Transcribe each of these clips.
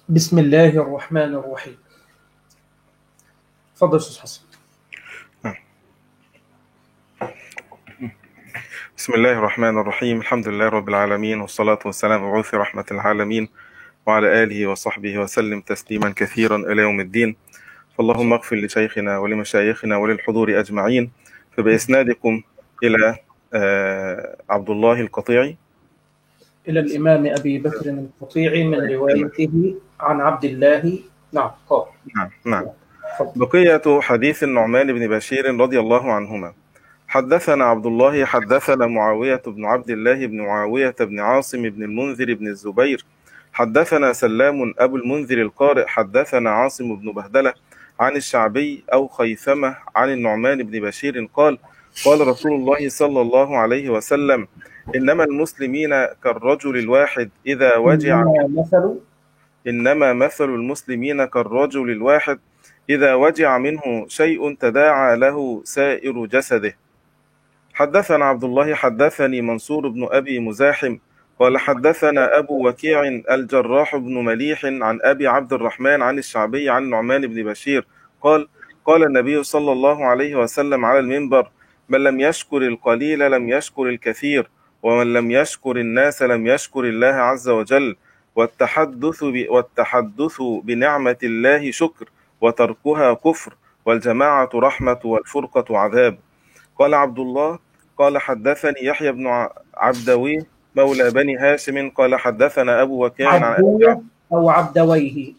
بسم الله الرحمن الرحيم. تفضل أستاذ حسن. بسم الله الرحمن الرحيم. الحمد لله رب العالمين، والصلاة والسلام على مبعوث رحمة العالمين وعلى آله وصحبه وسلم تسليما كثيرا إلى يوم الدين. فاللهم اغفر لشيخنا ولمشايخنا وللحضور أجمعين. فبإسنادكم إلى عبد الله القطيعي، إلى الإمام أبي بكر القطيعي من روايته عن عبد الله. نعم قال. نعم. بقية حديث النعمان بن بشير رضي الله عنهما. حدثنا عبد الله حدثنا معاوية بن عبد الله بن معاوية بن عاصم بن المنذر بن الزبير حدثنا سلام أبو المنذر القارئ حدثنا عاصم بن بهدلة عن الشعبي أو خيثمة عن النعمان بن بشير قال: قال رسول الله صلى الله عليه وسلم: إنما المسلمين كالرجل الواحد إذا وجع إنما مثل المسلمين كالرجل الواحد إذا وجع منه شيء تداعى له سائر جسده. حدثنا عبد الله حدثني منصور بن أبي مزاحم قال حدثنا أبو وكيع الجراح بن مليح عن أبي عبد الرحمن عن الشعبي عن نعمان بن بشير قال: قال النبي صلى الله عليه وسلم على المنبر: من لم يشكر القليل لم يشكر الكثير، ومن لم يشكر الناس لم يشكر الله عز وجل، والتحدث بنعمة الله شكر، وتركها كفر، والجماعة رحمة والفرقة عذاب. قال عبد الله: قال حدثني يحيى بن عبدويه مولى بني هاشم قال حدثنا أبو وكيع عن عبدويه أو عبدويه.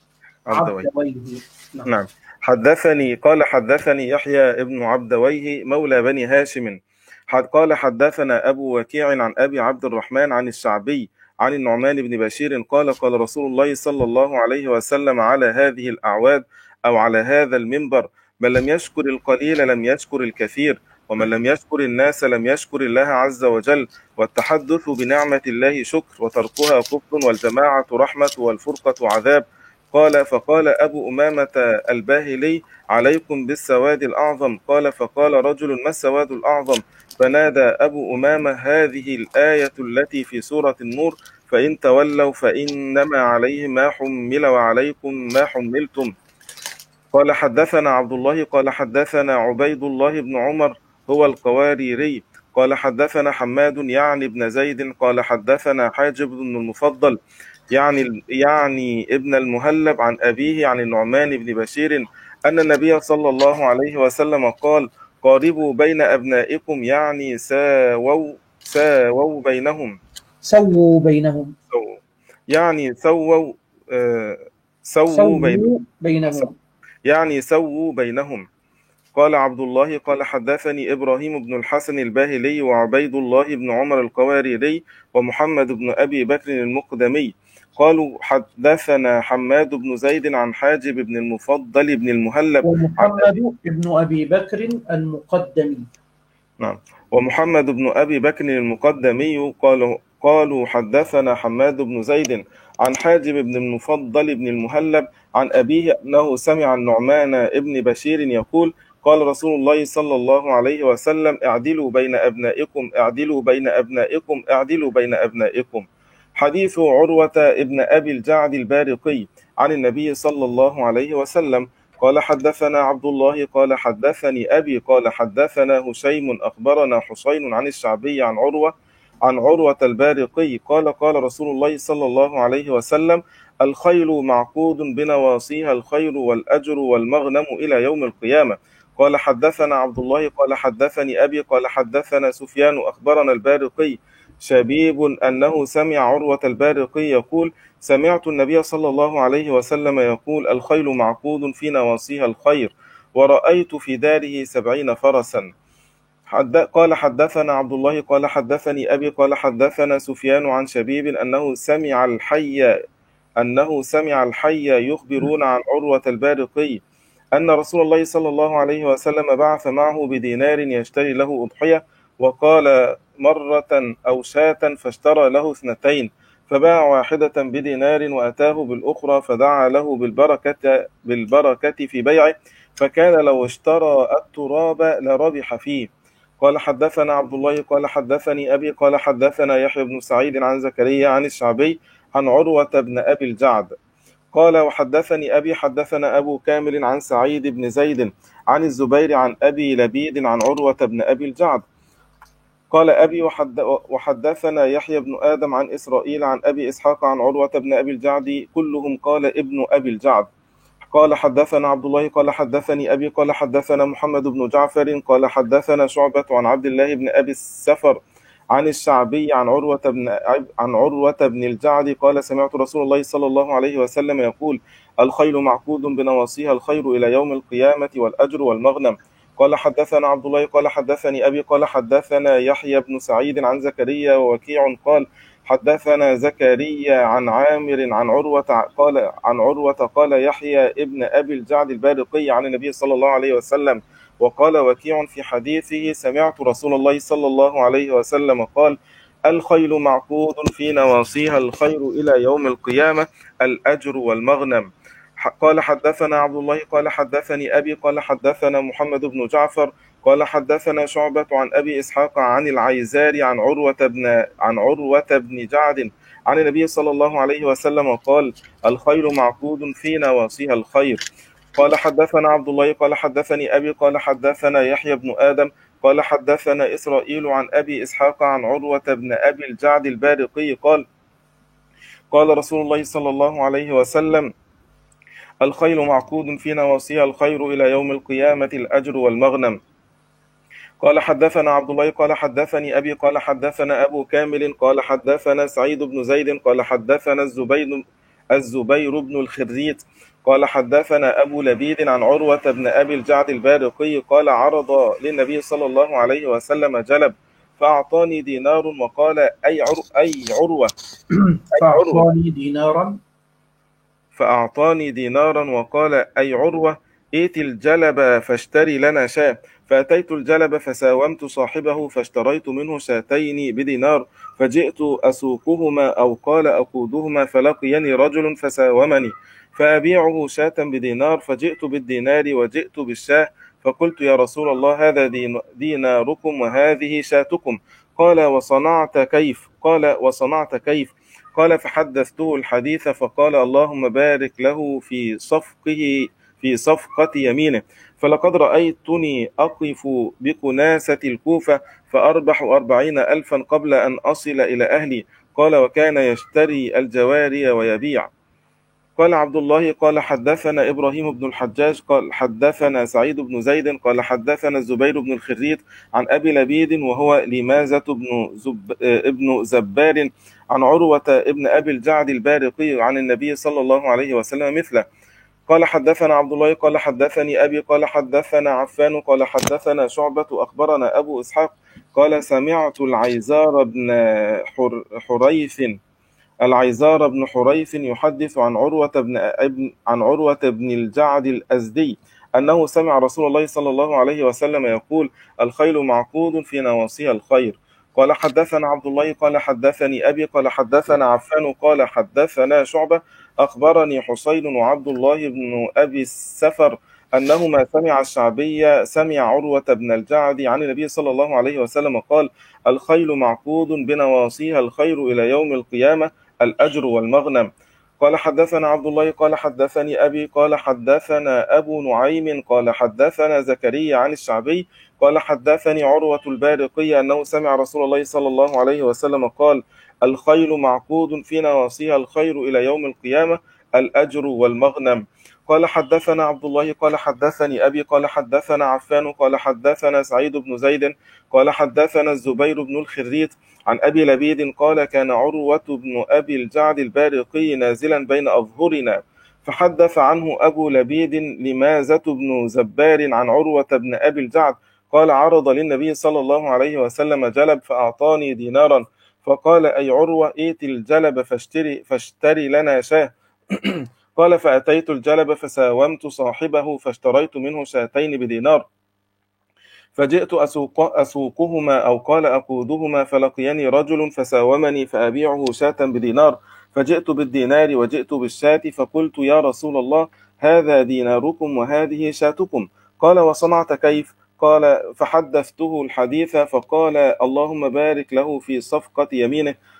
نعم. قال حدثني يحيى بن عبدويه مولى بني هاشم قال حدثنا أبو وكيع عن أبي عبد الرحمن عن الشعبي عن النعمان بن بشير قال: قال رسول الله صلى الله عليه وسلم على هذه الأعواد أو على هذا المنبر: من لم يشكر القليل لم يشكر الكثير، ومن لم يشكر الناس لم يشكر الله عز وجل، والتحدث بنعمة الله شكر، وتركها كفر، والجماعة رحمة والفرقة عذاب. قال: فقال أبو أمامة الباهلي: عليكم بالسواد الأعظم. قال: فقال رجل: ما السواد الأعظم؟ فنادى أبو أمامة: هذه الآية التي في سورة النور: فإن تولوا فإنما عليه ما حمل وعليكم ما حملتم. قال حدثنا عبد الله قال حدثنا عبيد الله بن عمر هو القواريري قال حدثنا حماد يعني ابن زيد قال حدثنا حاجب بن المفضل يعني ابن المهلب عن أبيه عن النعمان بن بشير أن النبي صلى الله عليه وسلم قال: قاربوا بين أبنائكم، يعني ساووا بينهم، يعني سووا بينهم. قال عبد الله قال حدثني إبراهيم بن الحسن الباهلي وعبيد الله بن عمر القواريري ومحمد بن أبي بكر المقدمي قالوا حدثنا حماد بن زيد عن حاجب بن المفضل بن المهلب ومحمد بن أبي بكر المقدمي. نعم. ومحمد بن أبي بكر المقدمي قالوا حدثنا حماد بن زيد عن حاجب بن المفضل بن المهلب عن أبيه أنه سمع النعمان ابن بشير يقول: قال رسول الله صلى الله عليه وسلم: اعدلوا بين أبنائكم، اعدلوا بين أبنائكم، اعدلوا بين أبنائكم. حديث عروة ابن أبي الجعد البارقي عن النبي صلى الله عليه وسلم. قال حدثنا عبد الله قال حدثني أبي قال حدثنا هشيم أخبرنا حسين عن الشعبي عن عروة البارقي قال: قال رسول الله صلى الله عليه وسلم: الخيل معقود بنواصيها الخير والأجر والمغنم إلى يوم القيامة. قال حدثنا عبد الله قال حدثني أبي قال حدثنا سفيان أخبرنا البارقي شبيب أنه سمع عروة البارقي يقول: سمعت النبي صلى الله عليه وسلم يقول: الخيل معقود في نواصيها الخير، ورأيت في داره 70 فرسا. قال حدثنا عبد الله قال حدثني أبي قال حدثنا سفيان عن شبيب أنه سمع الحي يخبرون عن عروة البارقي أن رسول الله صلى الله عليه وسلم بعث معه بدينار يشتري له أضحية، وقال: مرة أو شاة، فاشترى له 2، فباع واحدة بدينار وأتاه بالأخرى، فدعا له بالبركة في بيعه، فكان لو اشترى التراب لربح فيه. قال حدثنا عبد الله قال حدثني أبي قال حدثنا يحيى بن سعيد عن زكريا عن الشعبي عن عروة بن أبي الجعد قال وحدثني أبي حدثنا أبو كامل عن سعيد بن زيد عن الزبير عن أبي لبيد عن عروة بن أبي الجعد قال أبي وحدثنا يحيى بن آدم عن إسرائيل عن أبي إسحاق عن عروة بن أبي الجعد كلهم قال ابن أبي الجعد. قال حدثنا عبد الله قال حدثني أبي قال حدثنا محمد بن جعفر قال حدثنا شعبة عن عبد الله بن أبي السفر عن الشعبي عن عروة بن الجعد قال سمعت رسول الله صلى الله عليه وسلم يقول الخيل معقود بنواصيها الخير إلى يوم القيامة والأجر والمغنم. قال حدثنا عبد الله قال حدثني أبي قال حدثنا يحيى بن سعيد عن زكريا ووكيع قال حدثنا زكريا عن عامر عن عروة قال يحيى ابن أبي الجعد البارقي عن النبي صلى الله عليه وسلم. وقال وكيع في حديثه سمعت رسول الله صلى الله عليه وسلم قال الخيل معقود في نواصيها الخير إلى يوم القيامة الأجر والمغنم. قال حدثنا عبد الله قال حدثني أبي قال حدثنا محمد بن جعفر قال حدثنا شعبة عن أبي إسحاق عن العيزار عن عروة بن جعد عن النبي صلى الله عليه وسلم قال الخيل معقود في نواصيها الخير. قال حدثنا عبد الله قال حدثني أبي قال حدثنا يحيى بن آدم قال حدثنا إسرائيل عن أبي إسحاق عن عروة بن أبي الجعد البارقي قال رسول الله صلى الله عليه وسلم الخيل معقود في نواصيها الخير إلى يوم القيامة الأجر والمغنم. قال حدثنا عبد الله قال حدثني أبي قال حدثنا أبو كامل قال حدثنا سعيد بن زيد قال حدثنا الزبير بن الخريت قال حدثنا أبو لبيد عن عروة بن أبي الجعد البارقي قال عرض للنبي صلى الله عليه وسلم جلب فأعطاني دينار وقال أي عروة فأعطاني دينارا وقال أي عروة ائت الجلب فاشتري لنا شاة. فأتيت الجلب فساومت صاحبه فاشتريت منه شاتين بدينار فجئت أسوقهما أو قال أقودهما فلقيني رجل فساومني فأبيعه شاة بدينار فجئت بالدينار وجئت بالشاة فقلت يا رسول الله هذا ديناركم وهذه شاتكم. قال وصنعت كيف قال فحدثته الحديث فقال اللهم بارك له في صفقة يمينه فلقد رأيتني أقف بكناسة الكوفة فأربح 40,000 قبل أن أصل إلى أهلي. قال وكان يشتري الجواري ويبيع. قال عبد الله قال حدثنا إبراهيم بن الحجاج قال حدثنا سعيد بن زيد قال حدثنا الزبير بن الخريت عن أبي لبيد وهو لمازة ابن زبار عن عروة ابن أبي الجعد البارقي عن النبي صلى الله عليه وسلم مثله. قال حدثنا عبد الله قال حدثني أبي قال حدثنا عفان قال حدثنا شعبة أخبرنا أبو إسحاق قال سمعت العيزار بن حريث يحدث عن عروة بن الجعد الأزدي أنه سمع رسول الله صلى الله عليه وسلم يقول الخيل معقود في نواصيها الخير. قال حدثنا عبد الله قال حدثني أبي قال حدثنا عفان قال حدثنا شعبة أخبرني حسين وعبد الله بن أبي السفر أنهما سمع عروة بن الجعد عن النبي صلى الله عليه وسلم قال الخيل معقود بنواصيها الخير إلى يوم القيامة الأجر والمغنم. قال حدثنا عبد الله قال حدثني أبي قال حدثنا أبو نعيم قال حدثنا زكريا عن الشعبي قال حدثني عروة البارقي أنه سمع رسول الله صلى الله عليه وسلم قال الخيل معقود في نواصيها الخير إلى يوم القيامة الأجر والمغنم. قال حدثنا عبد الله قال حدثني أبي قال حدثنا عفان قال حدثنا سعيد بن زيد قال حدثنا الزبير بن الخريت عن أبي لبيد قال كان عروة بن أبي الجعد البارقي نازلا بين أظهرنا فحدث عنه أبو لبيد لمازة بن زبار عن عروة بن أبي الجعد قال عرض للنبي صلى الله عليه وسلم جلب فأعطاني دينارا فقال أي عروة ائت الجلب فاشتري لنا شاة. قال فأتيت الجلب فساومت صاحبه فاشتريت منه شاتين بدينار فجئت أسوقهما أو قال أقودهما فلقيني رجل فساومني فأبيعه شاة بدينار فجئت بالدينار وجئت بالشاة فقلت يا رسول الله هذا ديناركم وهذه شاتكم. قال وصنعت كيف قال فحدثته الحديث فقال اللهم بارك له في صفقة يمينه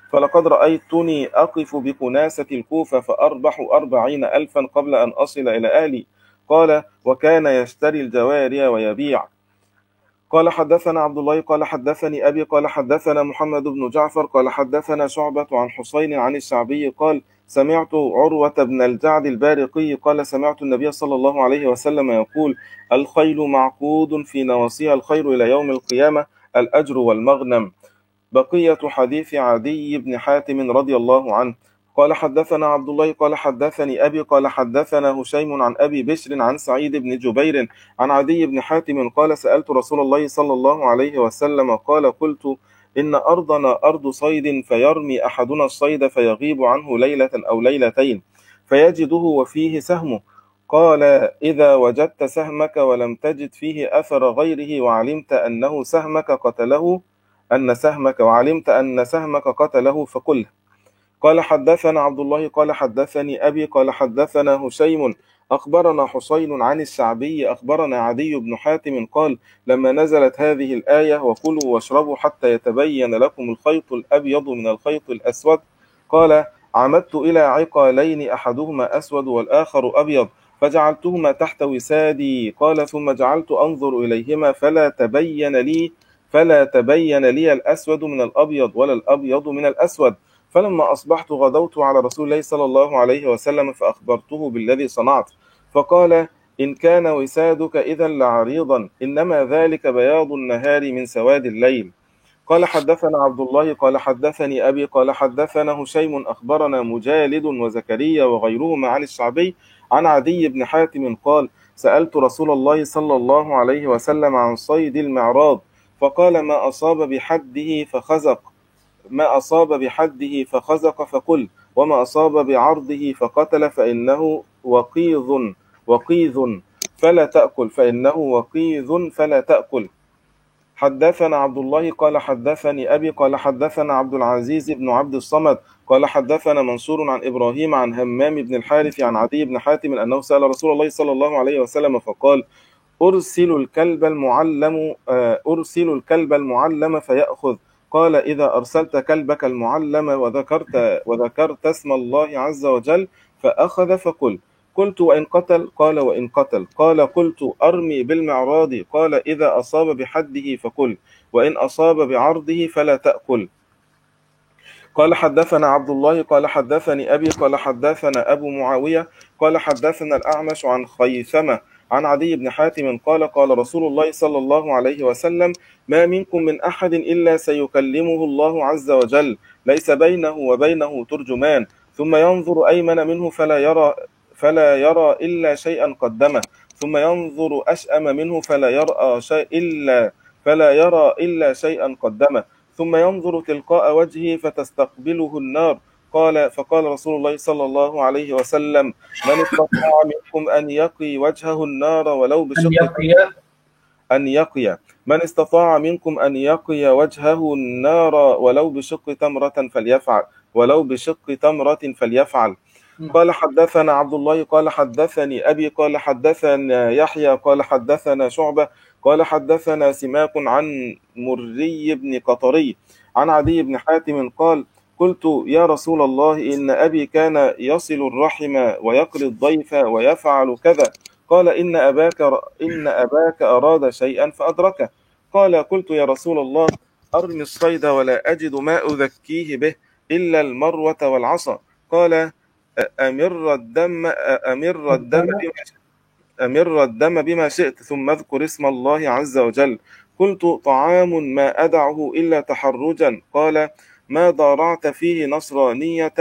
فلقد رأيتني أقف بكناسة الكوفة فأربح 40,000 قبل أن أصل إلى أهلي. قال: وكان يشتري الجواري ويبيع. قال حدثنا عبد الله قال حدثني أبي قال حدثنا محمد بن جعفر قال حدثنا شعبة عن حسين عن الشعبي قال: سمعت عروة بن الجعد البارقي قال: سمعت النبي صلى الله عليه وسلم يقول: الخيل معقود في نواصيها الخير إلى يوم القيامة، الأجر والمغنم. بقية حديث عدي بن حاتم رضي الله عنه. قال حدثنا عبد الله قال حدثني أبي قال حدثنا هشيم عن أبي بشر عن سعيد بن جبير عن عدي بن حاتم قال: سألت رسول الله صلى الله عليه وسلم قال: قلت: إن أرضنا أرض صيد، فيرمي أحدنا الصيد فيغيب عنه ليلة أو ليلتين فيجده وفيه سهمه. قال: إذا وجدت سهمك ولم تجد فيه أثر غيره وعلمت أنه سهمك قتله وعلمت أن سهمك قتله فقله. قال حدثنا عبد الله قال حدثني أبي قال حدثنا هشيم أخبرنا حسين عن الشعبي أخبرنا عدي بن حاتم قال: لما نزلت هذه الآية: وكلوا واشربوا حتى يتبين لكم الخيط الأبيض من الخيط الأسود، قال: عمدت إلى عقالين أحدهما أسود والآخر أبيض فجعلتهما تحت وسادي. قال: ثم جعلت أنظر إليهما فلا تبين لي الأسود من الأبيض ولا الأبيض من الأسود. فلما أصبحت غدوت على رسول الله صلى الله عليه وسلم فأخبرته بالذي صنعت، فقال: إن كان وسادك إذا لعريضا، إنما ذلك بياض النهار من سواد الليل. قال حدثنا عبد الله قال حدثني أبي قال حدثنا هشيم أخبرنا مجالد وزكريا وغيرهما عن الشعبي عن عدي بن حاتم قال: سألت رسول الله صلى الله عليه وسلم عن صيد المعراض، فقال: ما أصاب بحده فخزق فقل، وما أصاب بعرضه فقتل فإنه فلا تأكل. حدثنا عبد الله قال حدثني أبي قال حدثنا عبد العزيز بن عبد الصمد قال حدثنا منصور عن إبراهيم عن همام بن الحارث عن عدي بن حاتم أنه سأل رسول الله صلى الله عليه وسلم فقال: أرسل الكلب المعلم فيأخذ. قال: إذا أرسلت كلبك المعلم وذكرت اسم الله عز وجل فأخذ فكل. قلت: وإن قتل؟ قال: وإن قتل. قال: قلت: أرمي بالمعراض؟ قال: إذا أصاب بحده فكل، وإن أصاب بعرضه فلا تأكل. قال حدثنا عبد الله قال حدثني أبي قال حدثنا أبو معاوية قال حدثنا الأعمش عن خيثمة عن عدي بن حاتم قال: قال رسول الله صلى الله عليه وسلم: ما منكم من أحد إلا سيكلمه الله عز وجل، ليس بينه وبينه ترجمان، ثم ينظر أيمن منه فلا يرى إلا شيئا قدمه، ثم ينظر أشأم منه فلا يرى إلا شيئا قدمه، ثم ينظر تلقاء وجهه فتستقبله النار. فقال رسول الله صلى الله عليه وسلم: من استطاع منكم أن يقي وجهه النار ولو بشق من استطاع منكم أن يقي وجهه النار ولو بشق تمرة فليفعل. قال حدثنا عبد الله قال حدثني أبي قال حدثنا يحيى قال حدثنا شعبة قال حدثنا سماك عن مري بن قطري عن عدي بن حاتم قال: قلت: يا رسول الله، إن أبي كان يصل الرحم ويقري الضيف ويفعل كذا. قال: إن أباك أراد شيئا فأدركه. قال: قلت: يا رسول الله، أرمي الصيد ولا أجد ما أذكيه به إلا المروة والعصا. قال: أمر الدم بما شئت، ثم اذكر اسم الله عز وجل. قلت: طعام ما أدعه إلا تحرجا. قال: ما ضارعت فيه نصرانية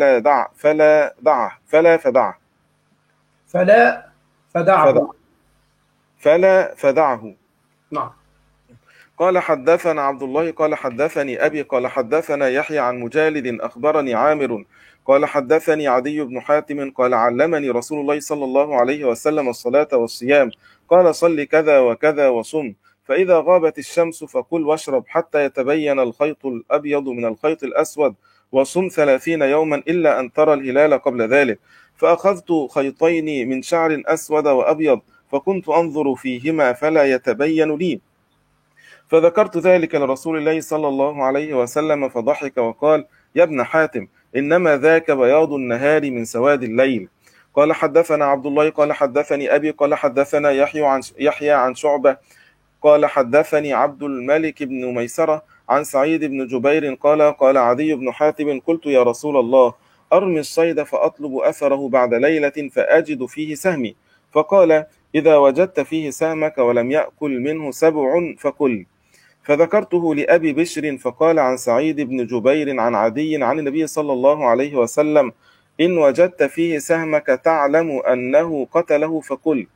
فلا فدعه. نعم. قال حدثنا عبد الله قال حدثني أبي قال حدثنا يحيى عن مجالد أخبرني عامر قال حدثني عدي بن حاتم قال: علمني رسول الله صلى الله عليه وسلم الصلاة والصيام. قال: صل كذا وكذا وصم، فإذا غابت الشمس فكل واشرب حتى يتبين الخيط الأبيض من الخيط الأسود، وصم 30 يوما إلا أن ترى الهلال قبل ذلك. فأخذت خيطين من شعر أسود وأبيض فكنت أنظر فيهما فلا يتبين لي، فذكرت ذلك لرسول الله صلى الله عليه وسلم فضحك وقال: يا ابن حاتم إنما ذاك بياض النهار من سواد الليل. قال حدثنا عبد الله قال حدثني أبي قال حدثنا يحيى عن شعبة قال حدثني عبد الملك بن ميسرة عن سعيد بن جبير قال عدي بن حاتم قلت يا رسول الله أرمي الصيد فأطلب أثره بعد ليلة فأجد فيه سهمي، فقال إذا وجدت فيه سهمك ولم يأكل منه سبع فكل. فذكرته لأبي بشر فقال عن سعيد بن جبير عن عدي عن النبي صلى الله عليه وسلم إن وجدت فيه سهمك تعلم أنه قتله فكل.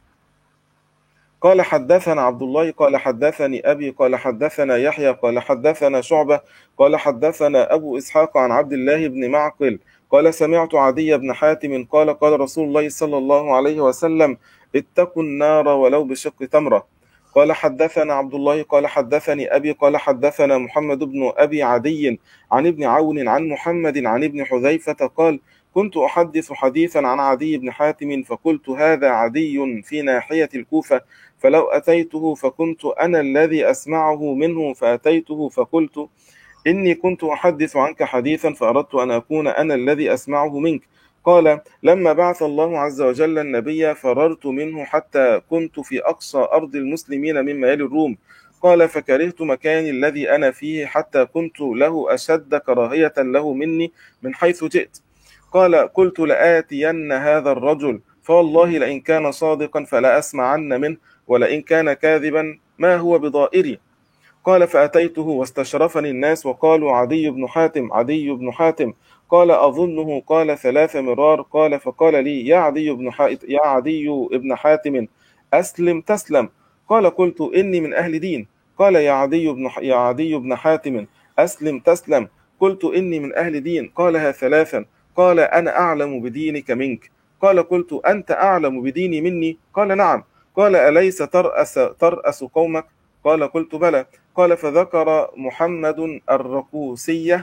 قال حدثنا عبد الله قال حدثني أبي قال حدثنا يحيى قال حدثنا شعبة قال حدثنا أبو إسحاق عن عبد الله بن معقل قال سمعت عدي بن حاتم قال رسول الله صلى الله عليه وسلم اتقوا النار ولو بشق تمرة. قال حدثنا عبد الله قال حدثني أبي قال حدثنا محمد بن أبي عدي عن ابن عون عن محمد عن ابن حذيفة قال كنت أحدث حديثا عن عدي بن حاتم فقلت هذا عدي في ناحية الكوفة، فلو أتيته فكنت أنا الذي أسمعه منه، فأتيته فقلت إني كنت أحدث عنك حديثا فأردت أن أكون أنا الذي أسمعه منك. قال لما بعث الله عز وجل النبي فررت منه حتى كنت في أقصى أرض المسلمين مما يلي الروم. قال فكرهت مكاني الذي أنا فيه حتى كنت له أشد كراهية له مني من حيث جئت. قال قلت لآتين هذا الرجل فوالله لئن كان صادقا فلا أسمعن منه ولئن كان كاذبا ما هو بضائري. قال فأتيته واستشرفني الناس وقالوا عدي بن حاتم عدي بن حاتم. قال أظنه قال 3 مرار. قال فقال لي يا عدي بن حاتم أسلم تسلم. قال قلت إني من أهل دين. قال يا عدي بن حاتم أسلم تسلم. قلت إني من أهل دين. قالها 3. قال أنا أعلم بدينك منك. قال قلت أنت أعلم بديني مني؟ قال نعم. قال أليس ترأس قومك؟ قال قلت بلى. قال فذكر محمد الرقوسية.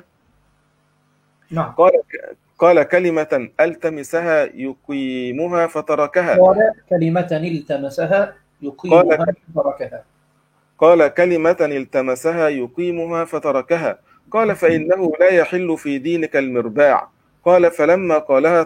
نعم. قال كلمة التمسها يقيمها فتركها. قال كلمة التمسها يقيمها فتركها. قال كلمة التمسها يقيمها فتركها. قال فإنه لا يحل في دينك المرباع. قال فلما قالها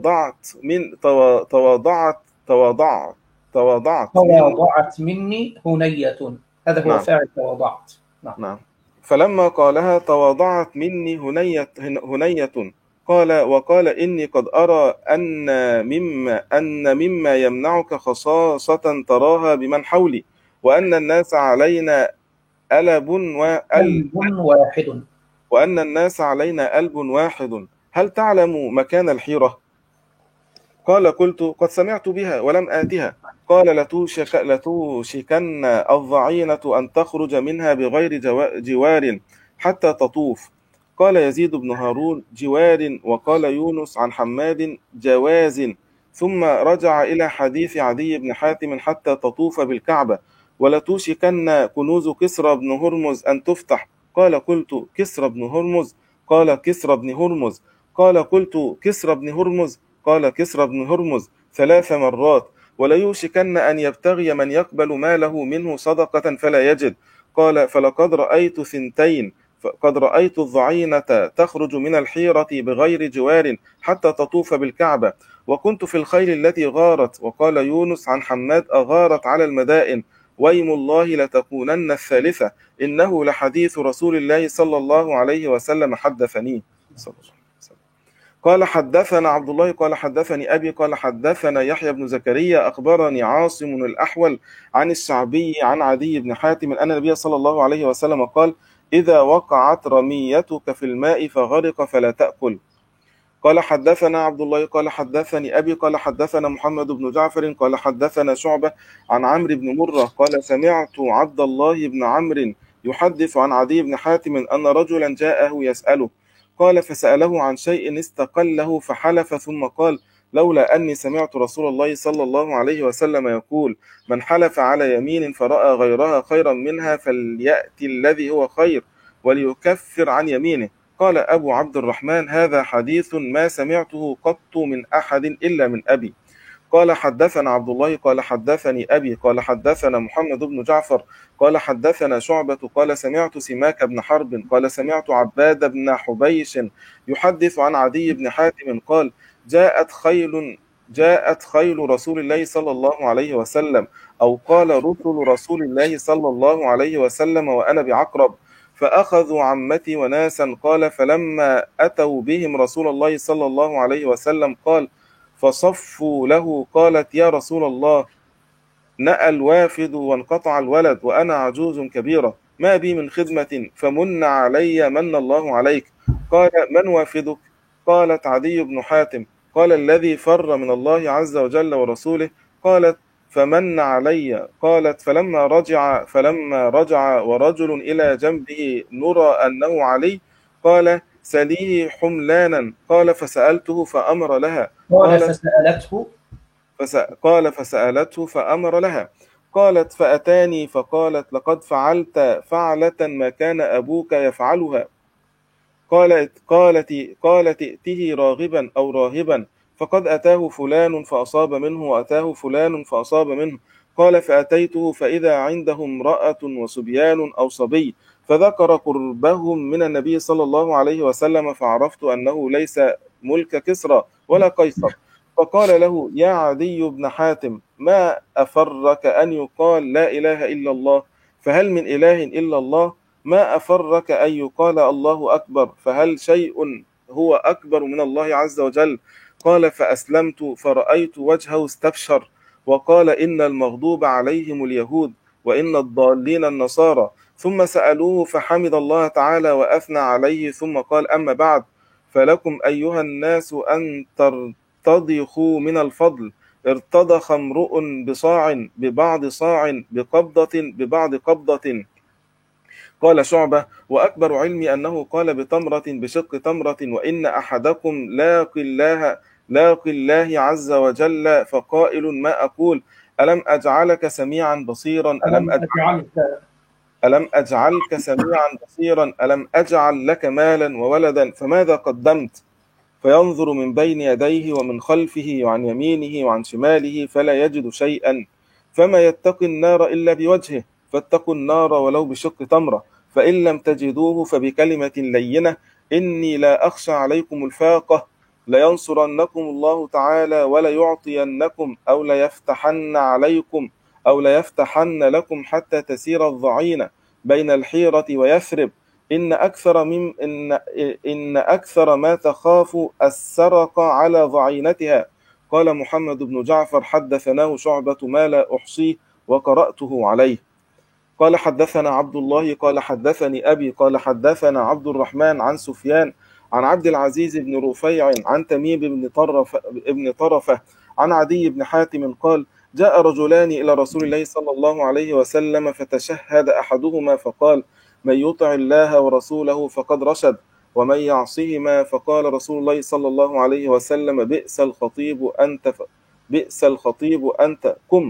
تواضعت مني هنية. هذا هو نعم. فاعل تواضعت. نعم. فلما قالها تواضعت مني هنية. وقال إني قد أرى أن مما يمنعك خصاصة تراها بمن حولي وأن الناس علينا ألب واحد. وأن الناس علينا ألب واحد. هل تعلم مكان الحيرة؟ قال قلت قد سمعت بها ولم آتها. قال لتوشكن الضعينة أن تخرج منها بغير جوار حتى تطوف. قال يزيد بن هارون جوار، وقال يونس عن حماد جواز، ثم رجع إلى حديث عدي بن حاتم حتى تطوف بالكعبة. ولتوشكن كنوز كسرى بن هرمز أن تفتح. قال قلت كسرى بن هرمز؟ قال كسرى بن هرمز. قال قلت كسرى بن هرمز؟ قال كسرى بن هرمز 3 مرات. وليوشكن أن يبتغي من يقبل ماله منه صدقة فلا يجد. قال فلقد رأيت 2 قد رأيت الضعينة تخرج من الحيرة بغير جوار حتى تطوف بالكعبة، وكنت في الخيل التي غارت. وقال يونس عن حماد أغارت على المدائن، ويم الله لتكونن 3، إنه لحديث رسول الله صلى الله عليه وسلم حدثني. قال حدثنا عبد الله قال حدثني أبي قال حدثنا يحيى بن زكريا أخبرني عاصم الأحول عن الشعبي عن عدي بن حاتم أن النبي صلى الله عليه وسلم قال إذا وقعت رميتك في الماء فغرق فلا تأكل. قال حدثنا عبد الله قال حدثني أبي قال حدثنا محمد بن جعفر قال حدثنا شعبة عن عمرو بن مرة قال سمعت عبد الله بن عمرو يحدث عن عدي بن حاتم أن رجلا جاءه يسأله. قال فسأله عن شيء استقله فحلف ثم قال لولا أني سمعت رسول الله صلى الله عليه وسلم يقول من حلف على يمين فرأى غيرها خيرا منها فليأتي الذي هو خير وليكفر عن يمينه. قال أبو عبد الرحمن هذا حديث ما سمعته قط من أحد إلا من أبي. قال حدثنا عبد الله قال حدثني أبي قال حدثنا محمد بن جعفر قال حدثنا شعبة قال سمعت سماك بن حرب قال سمعت عباد بن حبيش يحدث عن عدي بن حاتم قال جاءت خيل رسول الله صلى الله عليه وسلم، أو قال رسل رسول الله صلى الله عليه وسلم وأنا بعقرب، فأخذوا عمتي وناسا. قال فلما أتوا بهم رسول الله صلى الله عليه وسلم قال فصفوا له. قالت يا رسول الله نأى الوافد وانقطع الولد وأنا عجوز كبيرة ما بي من خدمة فمن علي من الله عليك. قال من وافدك؟ قالت عدي بن حاتم. قال الذي فر من الله عز وجل ورسوله. قالت فمن علي. قالت فلما رجع ورجل إلى جنبه نرى أنه علي قال سليه حملانا. قال فسألته فأمر لها. قال فسألته فأمر لها. قالت فأتاني فقالت لقد فعلت فعلة ما كان أبوك يفعلها. قالت ائته راغبا أو راهبا فقد أتاه فلان فأصاب منه وأتاه فلان فأصاب منه. قال فأتيته فإذا عنده امرأة وصبيان أو صبي فذكر قربهم من النبي صلى الله عليه وسلم فعرفت أنه ليس ملك كسرى ولا قيصر. فقال له يا عدي بن حاتم ما أفرك أن يقال لا إله إلا الله، فهل من إله إلا الله؟ ما أفرك أن يقال الله أكبر، فهل شيء هو أكبر من الله عز وجل؟ قال فأسلمت فرأيت وجهه استبشر وقال إن المغضوب عليهم اليهود وإن الضالين النصارى. ثم سألوه فحمد الله تعالى وأثنى عليه ثم قال أما بعد فلكم أيها الناس أن ترتضخوا من الفضل. ارتضخ امرؤ بصاع ببعض صاع بقبضة ببعض قبضة. قال شعبة وأكبر علمي أنه قال بتمرة بشق تمرة وإن أحدكم لاقي الله عز وجل فقائل ما أقول ألم أجعلك سميعا بصيرا ألم أجعلك سميعا بصيرا ألم أجعل لك مالا وولدا فماذا قدمت؟ فينظر من بين يديه ومن خلفه وعن يمينه وعن شماله فلا يجد شيئا، فما يتقي النار إلا بوجهه، فاتقوا النار ولو بشق تمرة، فإن لم تجدوه فبكلمة لينة إني لا أخشى عليكم الفاقة، لينصرنكم الله تعالى ولا يعطينكم أو ليفتحن عليكم أو ليفتحن لكم حتى تسير الضعينة بين الحيرة ويثرب. إن أكثر ما تخاف السرق على ضعينتها. قال محمد بن جعفر حدثناه شعبة ما لا أحصيه وقرأته عليه. قال حدثنا عبد الله قال حدثني أبي قال حدثنا عبد الرحمن عن سفيان عن عبد العزيز بن رفيع عن تميم بن طرفة عن عدي بن حاتم قال جاء رجلان إلى رسول الله صلى الله عليه وسلم فتشهد أحدهما فقال من يطع الله ورسوله فقد رشد ومن يعصهما فقال رسول الله صلى الله عليه وسلم بئس الخطيب أنت قم.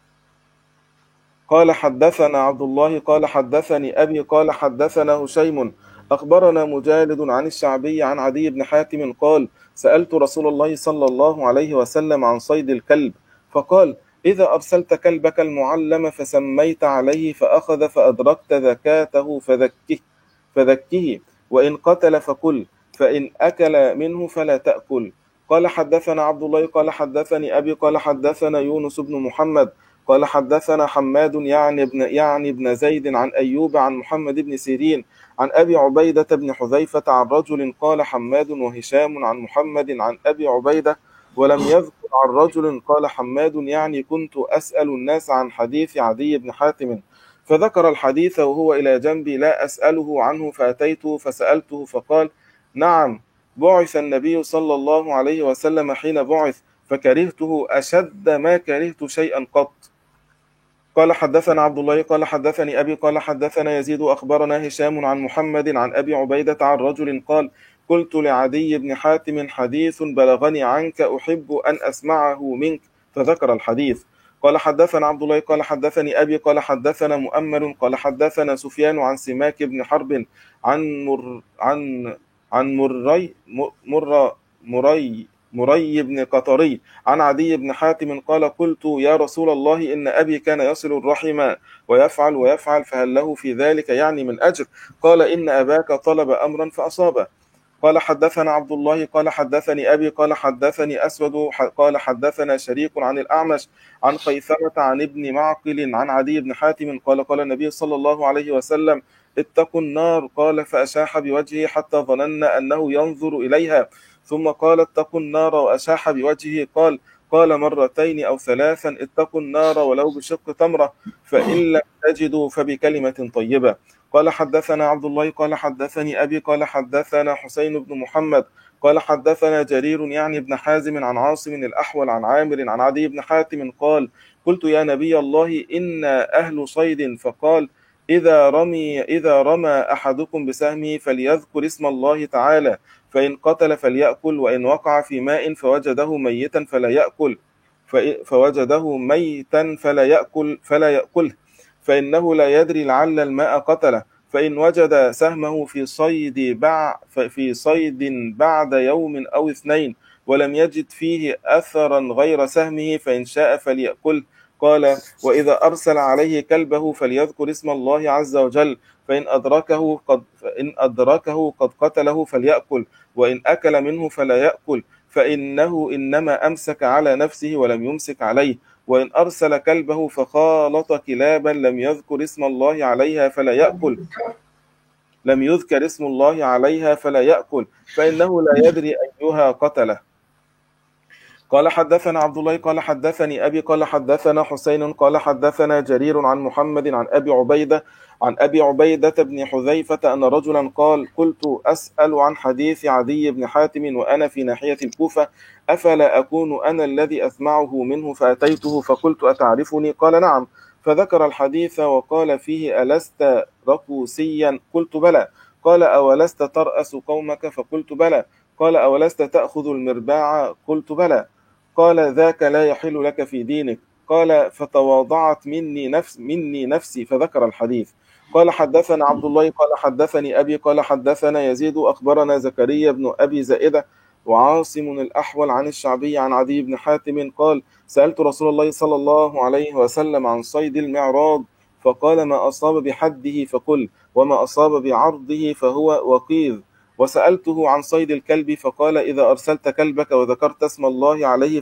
قال حدثنا عبد الله قال حدثني أبي قال حدثنا هشيم أخبرنا مجالد عن الشعبي عن عدي بن حاتم قال سألت رسول الله صلى الله عليه وسلم عن صيد الكلب فقال إذا أرسلت كلبك المعلم فسميت عليه فأخذ فأدركت ذكاته فذكه وإن قتل فكل فإن أكل منه فلا تأكل. قال حدثنا عبد الله قال حدثني أبي قال حدثنا يونس بن محمد قال حدثنا حماد يعني ابن زيد عن أيوب عن محمد بن سيرين عن أبي عبيدة بن حذيفة عن رجل. قال حماد وهشام عن محمد عن أبي عبيدة ولم يذكر عن رجل. قال حماد يعني كنت أسأل الناس عن حديث عدي بن حاتم فذكر الحديث وهو إلى جنبي لا أسأله عنه فأتيته فسألته فقال نعم بعث النبي صلى الله عليه وسلم حين بعث فكرهته أشد ما كرهت شيئا قط. قال حدثنا عبد الله قال حدثني أبي قال حدثنا يزيد أخبرنا هشام عن محمد عن أبي عبيدة عن رجل قال قلت لعدي بن حاتم حديث بلغني عنك أحب أن أسمعه منك فذكر الحديث. قال حدثنا عبد الله قال حدثني أبي قال حدثنا مؤمل قال حدثنا سفيان عن سماك بن حرب عن مري مري بن قطري عن عدي بن حاتم قال قلت يا رسول الله إن أبي كان يصل الرحم ويفعل فهل له في ذلك يعني من أجر؟ قال إن أباك طلب أمرا فأصابه. قال حدثنا عبد الله قال حدثني أبي قال حدثني أسود قال حدثنا شريك عن الأعمش عن خيثمة عن ابن معقل عن عدي بن حاتم قال قال النبي صلى الله عليه وسلم اتقوا النار. قال فأشاح بوجهه حتى ظننا أنه ينظر إليها، ثم قال اتقوا النار وأشاح بوجهه. قال مرتين أو ثلاثا اتقوا النار ولو بشق تمرة، فإن لم تجدوا فبكلمة طيبة. قال حدثنا عبد الله قال حدثني أبي قال حدثنا حسين بن محمد قال حدثنا جرير يعني ابن حازم عن عاصم الأحول عن عامر عن عدي بن حاتم قال قلت يا نبي الله إنا أهل صيد، فقال إذا رمى أحدكم بسهمه فليذكر اسم الله تعالى، فإن قتل فليأكل، وإن وقع في ماء فوجده ميتا فلا يأكله فإنه لا يدري لعل الماء قتله. فإن وجد سهمه في صيد بعد يوم أو اثنين ولم يجد فيه أثرا غير سهمه فإن شاء فليأكل. قال وإذا أرسل عليه كلبه فليذكر اسم الله عز وجل، فإن أدركه قد قتله فليأكل، وإن أكل منه فلا يأكل، فإنه إنما أمسك على نفسه ولم يمسك عليه. وإن أرسل كلبه فخالط كلابا لم يذكر اسم الله عليها فلا يأكل فإنه لا يدري أيها قتله. قال حدثنا عبد الله قال حدثني أبي قال حدثنا حسين قال حدثنا جرير عن محمد عن أبي عبيدة بن حذيفة أن رجلا قال قلت أسأل عن حديث عدي بن حاتم وأنا في ناحية الكوفة، أفلا أكون أنا الذي أسمعه منه؟ فأتيته فقلت أتعرفني؟ قال نعم. فذكر الحديث وقال فيه ألست ركوسيا؟ قلت بلى. قال أولست ترأس قومك؟ فقلت بلى. قال أولست تأخذ المرباع؟ قلت بلى. قال ذاك لا يحل لك في دينك. قال فتواضعت مني نفسي فذكر الحديث. قال حدثنا عبد الله قال حدثني أبي قال حدثنا يزيد أخبرنا زكريا بن أبي زائدة وعاصم الأحول عن الشعبي عن عدي بن حاتم قال سألت رسول الله صلى الله عليه وسلم عن صيد المعراض، فقال ما أصاب بحده فكل، وما أصاب بعرضه فهو وقيذ. وسألته عن صيد الكلب فقال إذا أرسلت كلبك وذكرت اسم الله عليه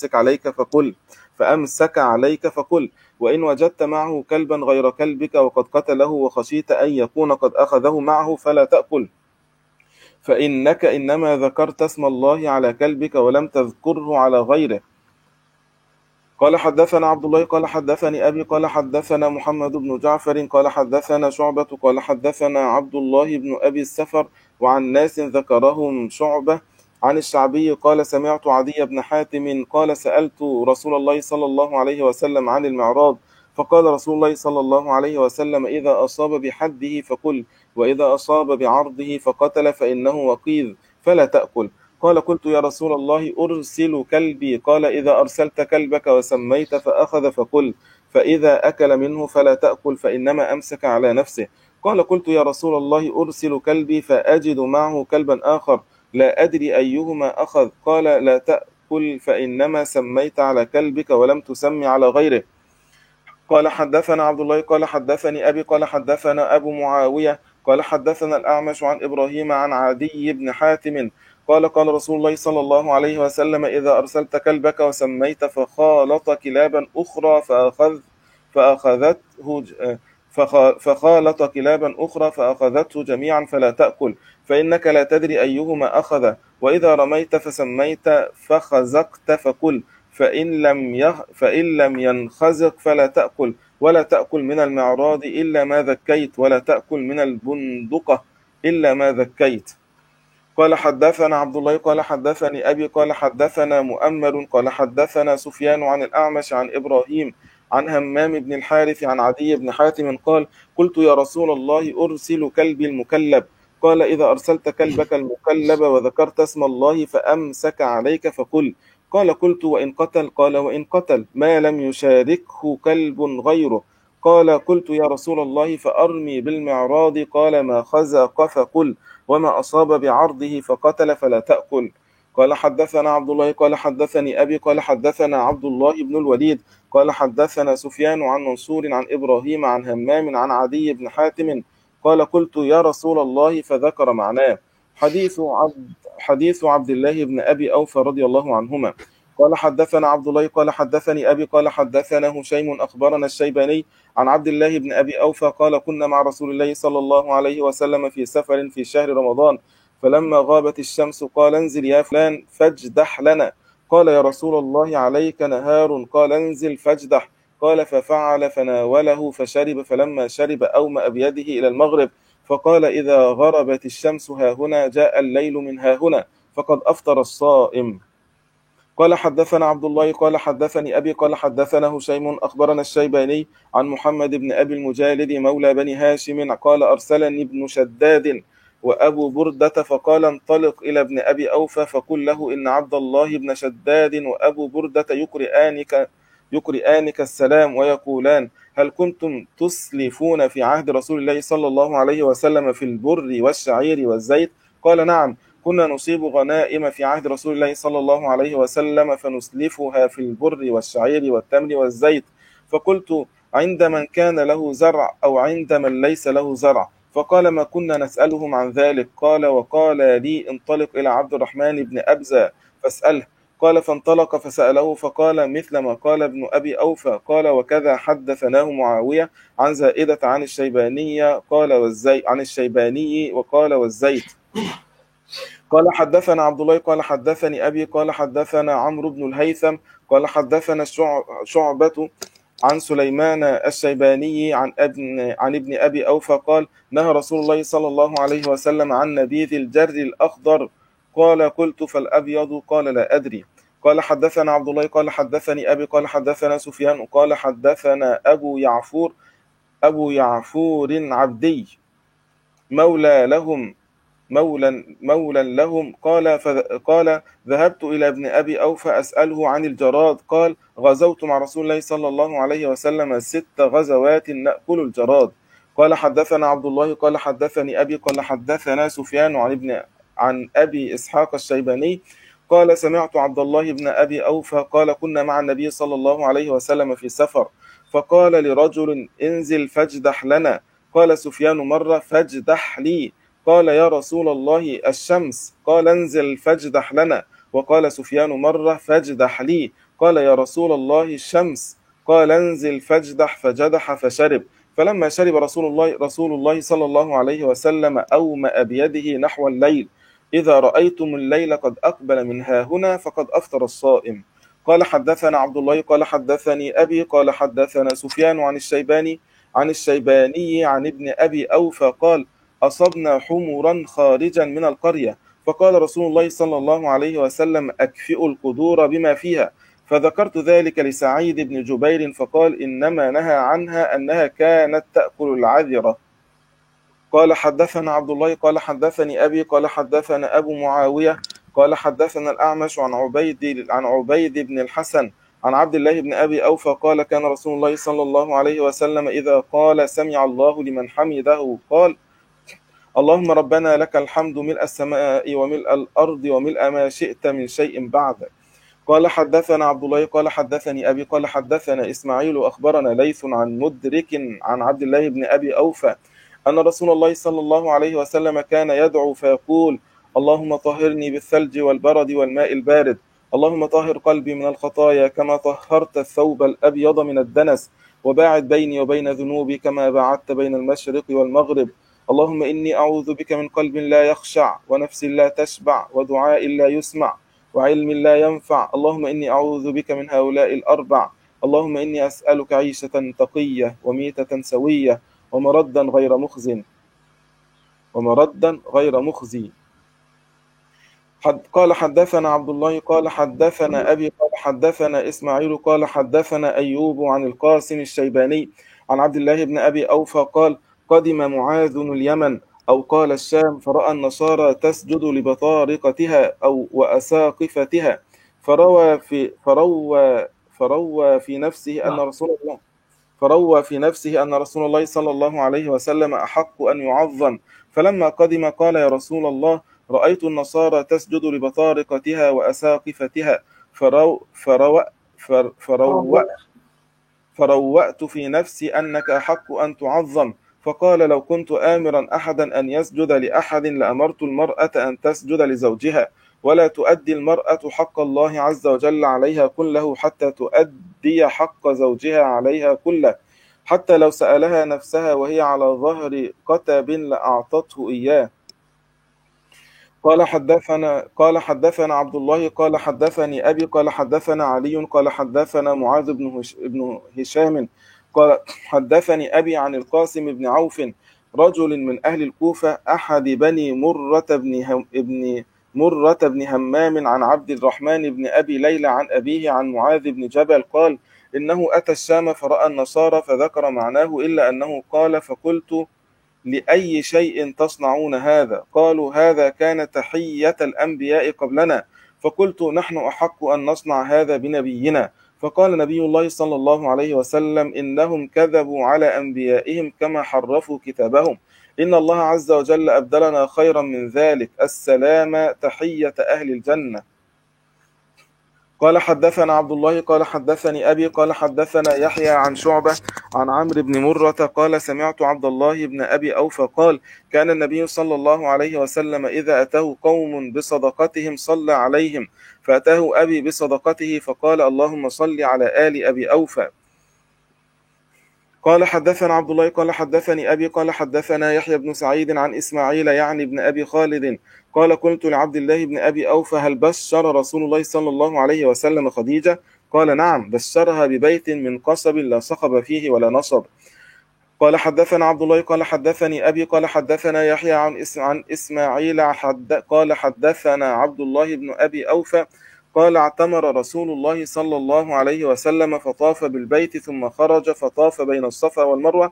فأمسك عليك فكل، وإن وجدت معه كلبا غير كلبك وقد قتله وخشيت أن يكون قد أخذه معه فلا تأكل، فإنك إنما ذكرت اسم الله على كلبك ولم تذكره على غيره. قال حدثنا عبد الله قال حدثني أبي قال حدثنا محمد بن جعفر قال حدثنا شعبة قال حدثنا عبد الله بن أبي السفر وعن ناس ذكرهم شعبة عن الشعبي قال سمعت عدي بن حاتم قال سألت رسول الله صلى الله عليه وسلم عن المعراض، فقال رسول الله صلى الله عليه وسلم إذا أصاب بحده فكل، وإذا أصاب بعرضه فقتل فإنه وقيذ فلا تأكل. قال قلت يا رسول الله أرسل كلبي؟ قال إذا أرسلت كلبك وسميت فأخذ فكل، فإذا أكل منه فلا تأكل فإنما أمسك على نفسه. قال قلت يا رسول الله أرسل كلبي فأجد معه كلبا آخر لا أدري أيهما أخذ؟ قال لا تأكل فإنما سميت على كلبك ولم تسمي على غيره. قال حدثنا عبد الله قال حدثني أبي قال حدثنا أبو معاوية قال حدثنا الأعمش عن إبراهيم عن عدي بن حاتم قال قال رسول الله صلى الله عليه وسلم إذا أرسلت كلبك وسميت فخالط كلابا أخرى فأخذته جميعا فلا تأكل، فإنك لا تدري أيهما أخذ، وإذا رميت فسميت فخزقت فكل، فإن لم ينخزق فلا تأكل، ولا تأكل من المعراض إلا ما ذكيت، ولا تأكل من البندقة إلا ما ذكيت. قال حدثنا عبد الله قال حدثني أبي قال حدثنا مؤمل قال حدثنا سفيان عن الأعمش عن إبراهيم عن همام بن الحارث عن عدي بن حاتم قال قلت يا رسول الله أرسل كلبي المكلب؟ قال إذا أرسلت كلبك المكلب وذكرت اسم الله فأمسك عليك فكل. قال قلت وإن قتل؟ قال وإن قتل ما لم يشاركه كلب غيره. قال قلت يا رسول الله فأرمي بالمعراض؟ قال ما خزق فكل، وما أصاب بعرضه فقتل فلا تأكل. قال حدثنا عبد الله قال حدثني أبي قال حدثنا عبد الله بن الوليد قال حدثنا سفيان عن منصور عن إبراهيم عن همام عن عدي بن حاتم قال قلت يا رسول الله فذكر معناه. حديث عبد الله بن أبي أوفى رضي الله عنهما. قال حدثنا عبد الله قال حدثني أبي قال حدثنا هشيم أخبرنا الشيباني عن عبد الله بن أبي أوفى قال كنا مع رسول الله صلى الله عليه وسلم في سفر في شهر رمضان، فلما غابت الشمس قال انزل يا فلان فاجدح لنا. قال يا رسول الله عليك نهار. قال انزل فاجدح. قال ففعل فناوله فشرب، فلما شرب أومأ بيده إلى المغرب فقال إذا غربت الشمس هاهنا جاء الليل من هاهنا فقد أفطر الصائم. قال حدثنا عبد الله قال حدثني أبي قال حدثنا هشيم أخبرنا الشيباني عن محمد بن أبي المجالد مولى بني هاشم قال أرسلني ابن شداد وأبو بردة فقال انطلق إلى ابن أبي أوفى فقل له إن عبد الله بن شداد وأبو بردة يقرئانك السلام ويقولان هل كنتم تسلفون في عهد رسول الله صلى الله عليه وسلم في البر والشعير والزيت؟ قال نعم، كنا نصيب غنائم في عهد رسول الله صلى الله عليه وسلم فنسلفها في البر والشعير والتمر والزيت. فقلت عند من كان له زرع أو عند من ليس له زرع؟ فقال ما كنا نسألهم عن ذلك. قال وقال لي انطلق إلى عبد الرحمن بن أبزة فاسأله. قال فانطلق فسأله فقال مثل ما قال ابن أبي أوفى. قال وكذا حدثناه معاوية عن زائدة عن الشيبانية قال عن الشيباني وقال والزيت. قال حدثنا عبد الله قال حدثني أبي قال حدثنا عمرو بن الهيثم قال حدثنا شعبة عن سليمان الشيباني عن ابن أبي أوفى قال نهى رسول الله صلى الله عليه وسلم عن نبيذ الجر الأخضر. قال قلت فالأبيض؟ قال لا أدري. قال حدثنا عبد الله قال حدثني أبي قال حدثنا سفيان قال حدثنا أبو يعفور عبدي مولى لهم قال ذهبت إلى ابن أبي أوفى أسأله عن الجراد. قال غزوت مع رسول الله صلى الله عليه وسلم 6 غزوات نأكل الجراد. قال حدثنا عبد الله قال حدثني أبي قال حدثنا سفيان عن أبي إسحاق الشيباني قال سمعت عبد الله بن أبي أوفى قال كنا مع النبي صلى الله عليه وسلم في سفر فقال لرجل انزل فاجدح لنا. قال سفيان مرة فاجدح لي. قال يا رسول الله الشمس. قال انزل فاجدح لنا. وقال سفيان مرة فاجدح لي. قال يا رسول الله الشمس. قال انزل فاجدح فجدح فشرب. فلما شرب رسول الله صلى الله عليه وسلم أومأ بيده نحو الليل إذا رأيتم الليل قد أقبل من هاهنا فقد أفطر الصائم. قال حدثنا عبد الله قال حدثني أبي قال حدثنا سفيان عن الشيباني عن ابن أبي أوفى قال أصبنا حمرا خارجا من القرية فقال رسول الله صلى الله عليه وسلم أكفئوا القدور بما فيها. فذكرت ذلك لسعيد بن جبير فقال إنما نهى عنها أنها كانت تأكل العذرة. قال حدثنا عبد الله قال حدثني أبي قال حدثنا أبو معاوية قال حدثنا الأعمش عن عبيد بن الحسن عن عبد الله بن أبي أوفى قال كان رسول الله صلى الله عليه وسلم إذا قال سمع الله لمن حمده قال اللهم ربنا لك الحمد ملء السماء وملء الأرض وملء ما شئت من شيء بعد. قال حدثنا عبد الله قال حدثني أبي قال حدثنا إسماعيل أخبرنا ليث عن مدرك عن عبد الله بن أبي أوفى أن رسول الله صلى الله عليه وسلم كان يدعو فيقول اللهم طهرني بالثلج والبرد والماء البارد، اللهم طهر قلبي من الخطايا كما طهرت الثوب الأبيض من الدنس، وباعد بيني وبين ذنوبي كما باعدت بين المشرق والمغرب. اللهم إني أعوذ بك من قلب لا يخشع ونفس لا تشبع ودعاء لا يسمع وعلم لا ينفع. اللهم إني أعوذ بك من هؤلاء الأربع. اللهم إني أسألك عيشة تقية وميتة سوية ومردا غير مخزي. قال حدثنا عبد الله قال حدثنا أبي قال حدثنا إسماعيل قال حدثنا أيوب عن القاسم الشيباني عن عبد الله بن أبي أوفى قال قدم معاذ اليمن أو قال الشام فرأى النصارى تسجد لبطارقتها أو وأساقفتها فروى في نفسه أن رسول الله صلى الله عليه وسلم أحق أن يعظم. فلما قدم قال يا رسول الله رأيت النصارى تسجد لبطارقتها وأساقفتها فرو فرو فر فرو فروأت في نفسي أنك أحق أن تعظم. فقال لو كنت آمرا أحدا أن يسجد لأحد لأمرت المرأة أن تسجد لزوجها، ولا تؤدي المرأة حق الله عز وجل عليها كله حتى تؤدي حق زوجها عليها كله، حتى لو سألها نفسها وهي على ظهر قتب لأعطته إياه. قال حدثنا عبد الله قال حدثني أبي قال حدثنا علي قال حدثنا معاذ بن هشام قال حدثني أبي عن القاسم بن عوف رجل من أهل الكوفة أحد بني مرة بن همام عن عبد الرحمن بن أبي ليلى عن أبيه عن معاذ بن جبل قال إنه أتى الشام فرأى النصارى فذكر معناه إلا أنه قال فقلت لأي شيء تصنعون هذا؟ قالوا هذا كان تحية الأنبياء قبلنا. فقلت نحن أحق أن نصنع هذا بنبينا. فقال نبي الله صلى الله عليه وسلم إنهم كذبوا على أنبيائهم كما حرفوا كتابهم، إن الله عز وجل أبدلنا خيرا من ذلك، السلام تحية أهل الجنة. قال حدثنا عبد الله قال حدثني أبي قال حدثنا يحيى عن شعبة عن عمرو بن مرة قال سمعت عبد الله بن أبي أوفى قال كان النبي صلى الله عليه وسلم إذا أتاه قوم بصدقتهم صلى عليهم، فأتاه أبي بصدقته فقال اللهم صل على آل أبي أوفى. قال حدثنا عبد الله قال حدثني أبي قال حدثنا يحيى بن سعيد عن إسماعيل يعني بن أبي خالد قال قلت لعبد الله بن أبي أوفى هل بشر رسول الله صلى الله عليه وسلم خديجة؟ قال نعم، بشرها ببيت من قصب لا صخب فيه ولا نصب. قال حدثنا عبد الله قال حدثني أبي قال حدثنا يحيى عن إسماعيل قال حدثنا عبد الله بن أبي أوفى قال اعتمر رسول الله صلى الله عليه وسلم فطاف بالبيت ثم خرج فطاف بين الصفا والمروة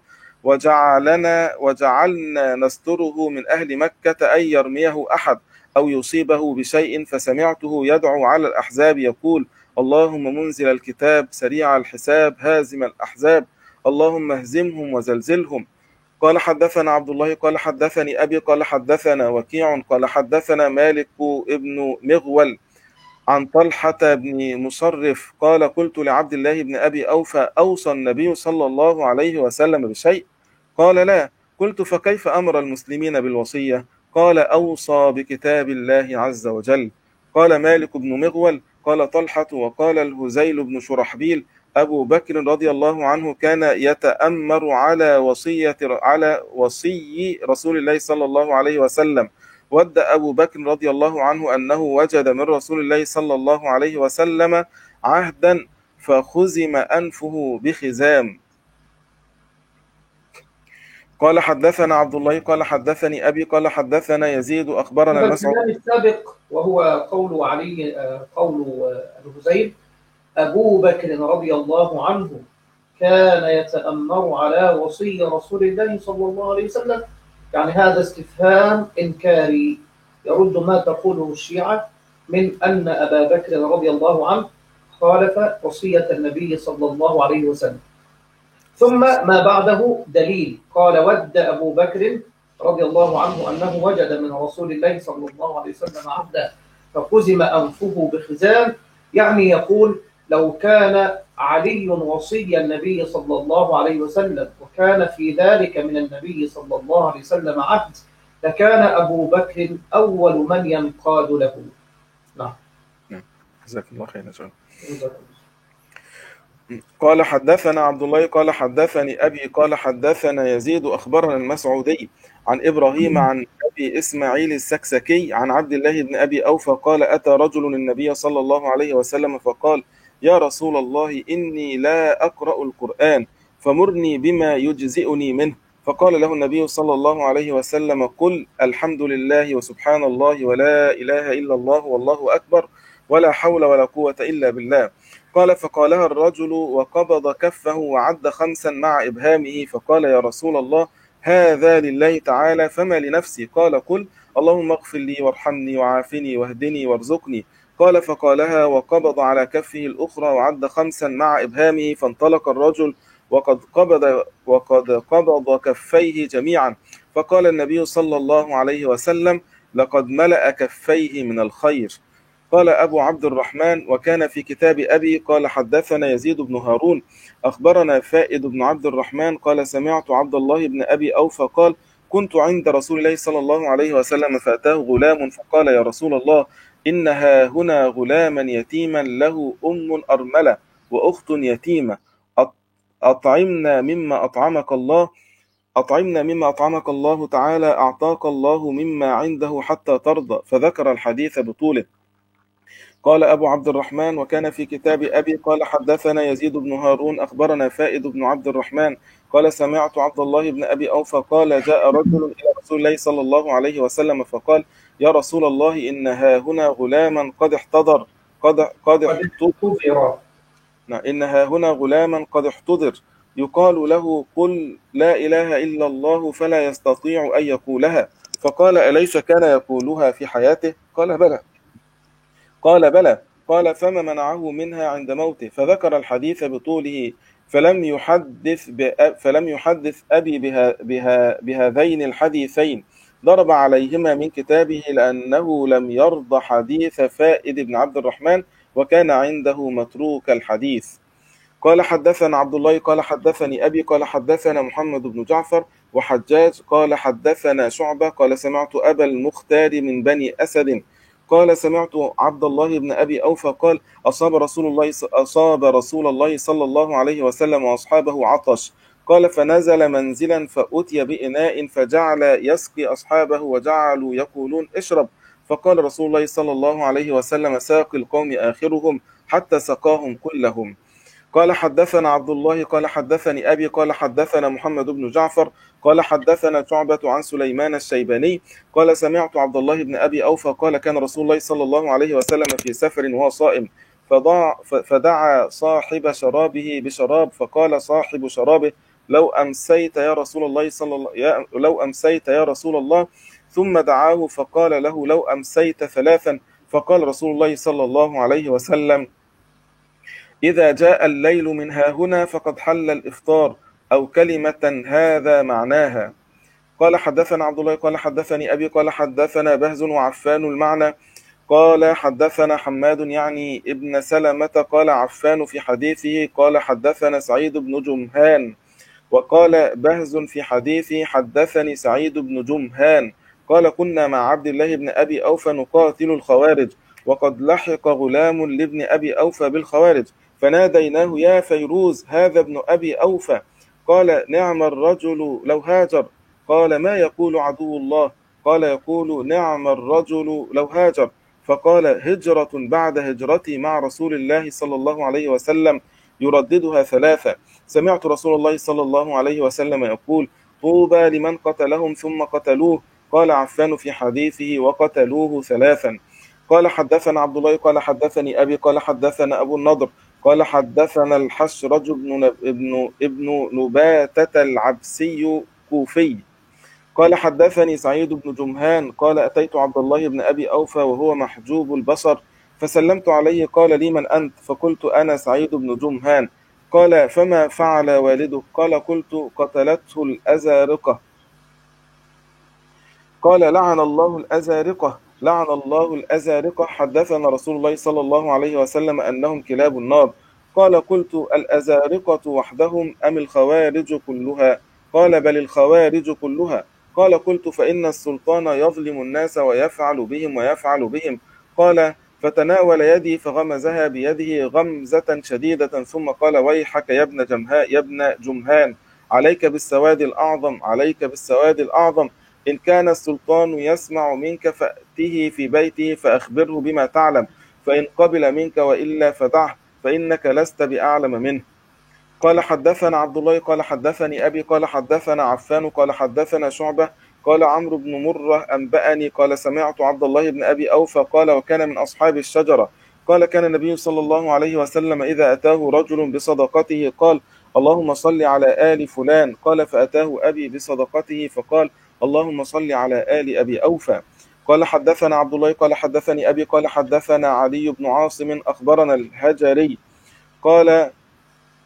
وجعلنا نستره من أهل مكة أن يرميه أحد أو يصيبه بشيء، فسمعته يدعو على الأحزاب يقول اللهم منزل الكتاب سريع الحساب هازم الأحزاب اللهم اهزمهم وزلزلهم. قال حدثنا عبد الله قال حدثني أبي قال حدثنا وكيع قال حدثنا مالك ابن مغول عن طلحة بن مصرف قال قلت لعبد الله بن أبي أوفى أوصى النبي صلى الله عليه وسلم بشيء؟ قال لا. قلت فكيف أمر المسلمين بالوصية؟ قال أوصى بكتاب الله عز وجل. قال مالك بن مغول قال طلحة وقال الهزيل بن شرحبيل أبو بكر رضي الله عنه كان يتأمر على وصي رسول الله صلى الله عليه وسلم. ود أبو بكر رضي الله عنه أنه وجد من رسول الله صلى الله عليه وسلم عهدا فخزم أنفه بخزام. قال حدثنا عبد الله قال حدثني أبي قال حدثنا يزيد أخبرنا مسعود. الكلام السابق وهو قول علي قول الهزيل أبو بكر رضي الله عنه كان يتأمر على وصي رسول الله صلى الله عليه وسلم، يعني هذا استفهام إنكاري يرد ما تقوله الشيعة من أن أبا بكر رضي الله عنه خالف وصية النبي صلى الله عليه وسلم. ثم ما بعده دليل قال ود أبو بكر رضي الله عنه أنه وجد من رسول الله صلى الله عليه وسلم عهدا فخزم أنفه بخزام، يعني يقول لو كان علي وصي النبي صلى الله عليه وسلم وكان في ذلك من النبي صلى الله عليه وسلم عهد لكان أبو بكر أول من ينقاد له. نعم. جزاك الله خيرا. قال حدثنا عبد الله قال حدثني أبي قال حدثنا يزيد أخبرنا المسعودي عن إبراهيم عن أبي إسماعيل السكسكي عن عبد الله بن أبي أوفى قال أتى رجل النبي صلى الله عليه وسلم فقال يا رسول الله إني لا أقرأ القرآن فمرني بما يجزئني منه. فقال له النبي صلى الله عليه وسلم قل الحمد لله وسبحان الله ولا إله إلا الله والله أكبر ولا حول ولا قوة إلا بالله. قال فقالها الرجل وقبض كفه وعد 5 مع إبهامه فقال يا رسول الله هذا لله تعالى فما لنفسي؟ قال قل اللهم اغفر لي وارحمني وعافني واهدني وارزقني. قال فقالها وقبض على كفه الأخرى وعد 5 مع إبهامه فانطلق الرجل وقد قبض كفيه جميعا. فقال النبي صلى الله عليه وسلم لقد ملأ كفيه من الخير. قال أبو عبد الرحمن: وكان في كتاب أبي. قال حدثنا يزيد بن هارون أخبرنا فائد بن عبد الرحمن قال سمعت عبد الله بن أبي أوفى قال: كنت عند رسول الله صلى الله عليه وسلم فأتاه غلام فقال: يا رسول الله، إنها هنا غلاما يتيما له أم أرملة وأخت يتيمة، أطعمنا مما أطعمك الله، أطعمنا مما أطعمك الله تعالى، أعطاك الله مما عنده حتى ترضى. فذكر الحديث بطوله. قال أبو عبد الرحمن: وكان في كتاب أبي. قال حدثنا يزيد بن هارون أخبرنا فائد بن عبد الرحمن قال سمعت عبد الله بن أبي أوفى قال: جاء رجل إلى رسول الله صلى الله عليه وسلم فقال: يا رسول الله، إنها هنا غلاما قد احتضر قد احتضر إنها هنا غلاما قد احتضر يقال له: قل لا إله إلا الله، فلا يستطيع أن يقولها. فقال: أليس كان يقولها في حياته؟ قال: بلى. قال: بلى. قال: فما منعه منها عند موته؟ فذكر الحديث بطوله. فلم يحدث أبي بهذين الحديثين، ضرب عليهما من كتابه، لأنه لم يرضى حديث فائد بن عبد الرحمن، وكان عنده متروك الحديث. قال حدثنا عبد الله قال حدثني أبي قال حدثنا محمد بن جعفر وحجاج قال حدثنا شعبة قال سمعت أبا المختار من بني أسد قال سمعت عبد الله بن أبي أوفى قال: أصاب رسول الله صلى الله عليه وسلم وأصحابه عطش. قال: فنزل منزلا فأتي بإناء فجعل يسقي أصحابه وجعلوا يقولون: اشرب. فقال رسول الله صلى الله عليه وسلم: ساقي القوم آخرهم، حتى سقاهم كلهم. قال حدثنا عبد الله قال حدثني أبي قال حدثنا محمد بن جعفر قال حدثنا شعبة عن سليمان الشيباني قال سمعت عبد الله بن أبي أوفى قال: كان رسول الله صلى الله عليه وسلم في سفر وهو صائم، فدعا صاحب شرابه بشراب، فقال صاحب شرابه: لو أمسيت يا رسول الله. ثم دعاه فقال له: لو أمسيت ثلاثا. فقال رسول الله صلى الله عليه وسلم: إذا جاء الليل من هاهنا فقد حل الإفطار، أو كلمة هذا معناها. قال حدثنا عبد الله قال حدثني أبي قال حدثنا بهز وعفان المعنى. قال حدثنا حماد يعني ابن سلمة قال عفان في حديثه قال حدثنا سعيد بن جمهان، وقال بهز في حديثه حدثني سعيد بن جمهان قال: كنا مع عبد الله بن أبي أوفى نقاتل الخوارج، وقد لحق غلام لابن أبي أوفى بالخوارج، فناديناه: يا فيروز، هذا ابن أبي أوفى. قال: نعم الرجل لو هاجر. قال: ما يقول عدو الله؟ قال: يقول: نعم الرجل لو هاجر. فقال: هجرة بعد هجرتي مع رسول الله صلى الله عليه وسلم، يرددها ثلاثة. سمعت رسول الله صلى الله عليه وسلم يقول: طوبى لمن قتلهم ثم قتلوه. قال عفان في حديثه: وقتلوه ثلاثا. قال حدثنا عبد الله قال حدثني أبي قال حدثنا أبو النضر قال حدثنا الحشرج ابن نباتة العبسي كوفي قال حدثني سعيد بن جمهان قال: أتيت عبد الله بن أبي أوفى وهو محجوب البصر، فسلمت عليه. قال: لي من أنت؟ فقلت: أنا سعيد بن جمهان. قال: فما فعل والده؟ قال: قلت: قتلته الأزارقة. قال: لعن الله الأزارقة، لعن الله الأزارقة. حدثنا رسول الله صلى الله عليه وسلم أنهم كلاب النار. قال: قلت: الأزارقة وحدهم أم الخوارج كلها؟ قال: بل الخوارج كلها. قال: قلت: فإن السلطان يظلم الناس ويفعل بهم. قال: فتناول يدي فغمزها بيده غمزة شديدة، ثم قال: ويحك يا ابن جمهان، عليك بالسواد الأعظم. إن كان السلطان يسمع منك فأته في بيته فأخبره بما تعلم، فإن قبل منك وإلا فدعه، فإنك لست بأعلم منه. قال حدثنا عبد الله قال حدثني أبي قال حدثنا عفان قال حدثنا شعبة قال عمرو بن مرة أنبأني قال سمعت عبد الله بن أبي أوفى قال: وكان من أصحاب الشجرة. قال: كان النبي صلى الله عليه وسلم إذا أتاه رجل بصدقته قال: اللهم صل على آل فلان. قال: فأتاه أبي بصدقته فقال: اللهم صل على آل أبي أوفى. قال حدثنا عبد الله قال حدثني أبي قال حدثنا علي بن عاصم أخبرنا الهجري قال: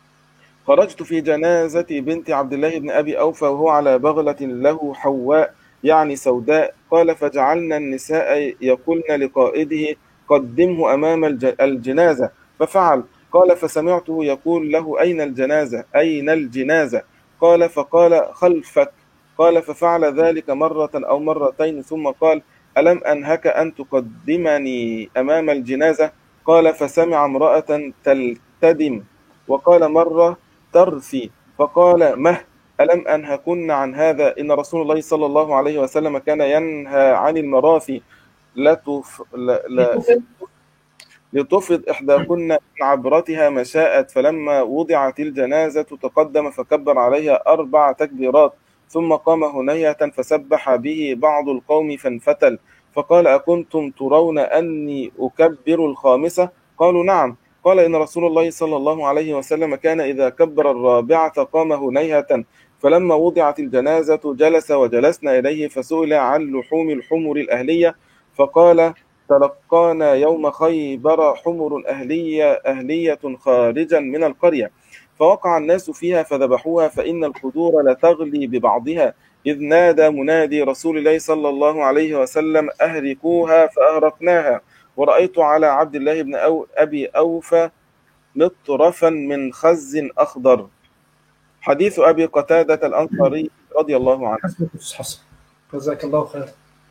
خرجت في جنازة بنت عبد الله بن أبي أوفى وهو على بغلة له حواء يعني سوداء. قال فجعلنا النساء يقولن لقائده قدمه أمام الجنازة، ففعل. قال فسمعته يقول له أين الجنازة أين الجنازة؟ قال فقال خلفك. قال ففعل ذلك مرة أو مرتين، ثم قال ألم أنهك أن تقدمني أمام الجنازة؟ قال فسمع امرأة تلتدم، وقال مرة ترثي، فقال مه ألم أنهكن عن هذا؟ إن رسول الله صلى الله عليه وسلم كان ينهى عن المراثي لتفد. لتفض إحداكن من عبرتها ما شاءت. فلما وضعت الجنازة تقدم فكبر عليها 4 تكبيرات، ثم قام هنيهة فسبح به بعض القوم فانفتل، فقال أكنتم ترون أني أكبر الخامسة؟ قالوا نعم. قال إن رسول الله صلى الله عليه وسلم كان إذا كبر الرابعة قام هنيهة. فلما وضعت الجنازة جلس وجلسنا إليه، فسئل عن لحوم الحمر الأهلية، فقال تلقانا يوم خيبر حمر أهلية خارجا من القرية، فوقع الناس فيها فذبحوها، فإن القدور لتغلي ببعضها، إذ نادى منادي رسول الله صلى الله عليه وسلم أهلكوها فأهرقناها. ورأيت على عبد الله بن أبي أوفى مطرفا من خز أخضر. حديث أبي قتادة الأنصاري رضي الله عنه. حسبك حسن، جزاك الله خير.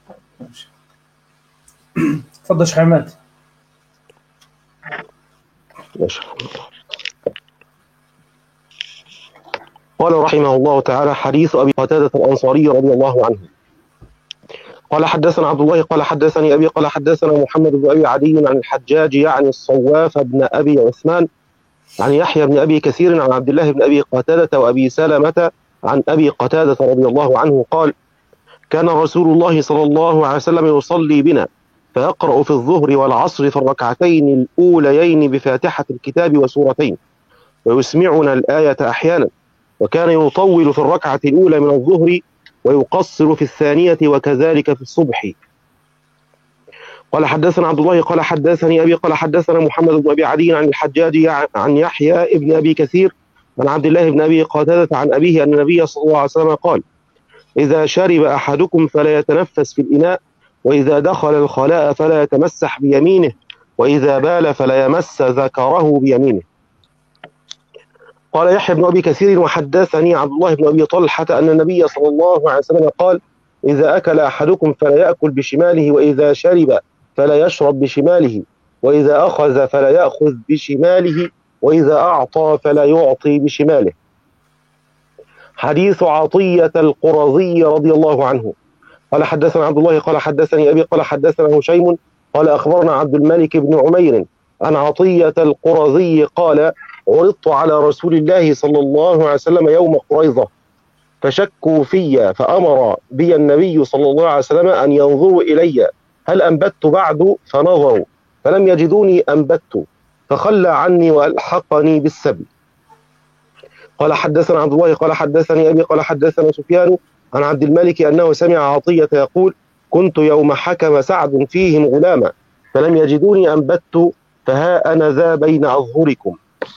تفضل شيخ عماد. قال رحمه الله تعالى: حديث أبي قتادة الأنصاري رضي الله عنه قال حدثنا عبد الله قال حدثني أبي قال حدثنا محمد بن أبي عدي عن الحجاج يعني الصواف بن أبي عثمان عن يحيى بن أبي كثير عن عبد الله بن أبي قتادة وأبي سلمة عن أبي قتادة رضي الله عنه قال: كان رسول الله صلى الله عليه وسلم يصلي بنا فيقرأ في الظهر والعصر في الركعتين الأوليين بفاتحة الكتاب وسورتين، ويسمعنا الآية أحيانا، وكان يطول في الركعة الأولى من الظهر ويقصر في الثانية، وكذلك في الصبح. قال حدثنا عبد الله قال حدثني أبي قال حدثنا محمد بن أبي عدي عن الحجاج عن يحيى بن أبي كثير عن عبد الله بن أبي قتادة عن أبيه أن النبي صلى الله عليه وسلم قال: إذا شرب أحدكم فلا يتنفس في الإناء، وإذا دخل الخلاء فلا يتمسح بيمينه، وإذا بال فلا يمس ذكره بيمينه. قال يحيى بن أبي كثير: وحدثني عبد الله بن أبي طلحة أن النبي صلى الله عليه وسلم قال: إذا أكل أحدكم فلا يأكل بشماله، وإذا شرب فلا يشرب بشماله، وإذا أخذ فلا يأخذ بشماله، وإذا أعطى فلا يعطي بشماله. حديث عطية القرظي رضي الله عنه قال حدثنا عبد الله قال حدثني أبي قال حدثنا هشيم قال أخبرنا عبد الملك بن عمير عن عطية القرظي قال: عرضت على رسول الله صلى الله عليه وسلم يوم قريظة فشكوا في، فأمر بي النبي صلى الله عليه وسلم أن ينظروا إلي هل أنبت بعد، فنظروا فلم يجدوني أنبت، فخلى عني وألحقني بالسبي. قال حدثنا عبد الله قال حدثني أبي قال حدثنا سفيان عن عبد الملك أنه سمع عطية يقول: كنت يوم حكم سعد فيهم غلاما فلم يجدوني أنبت، فها أنا ذا بين أظهركم.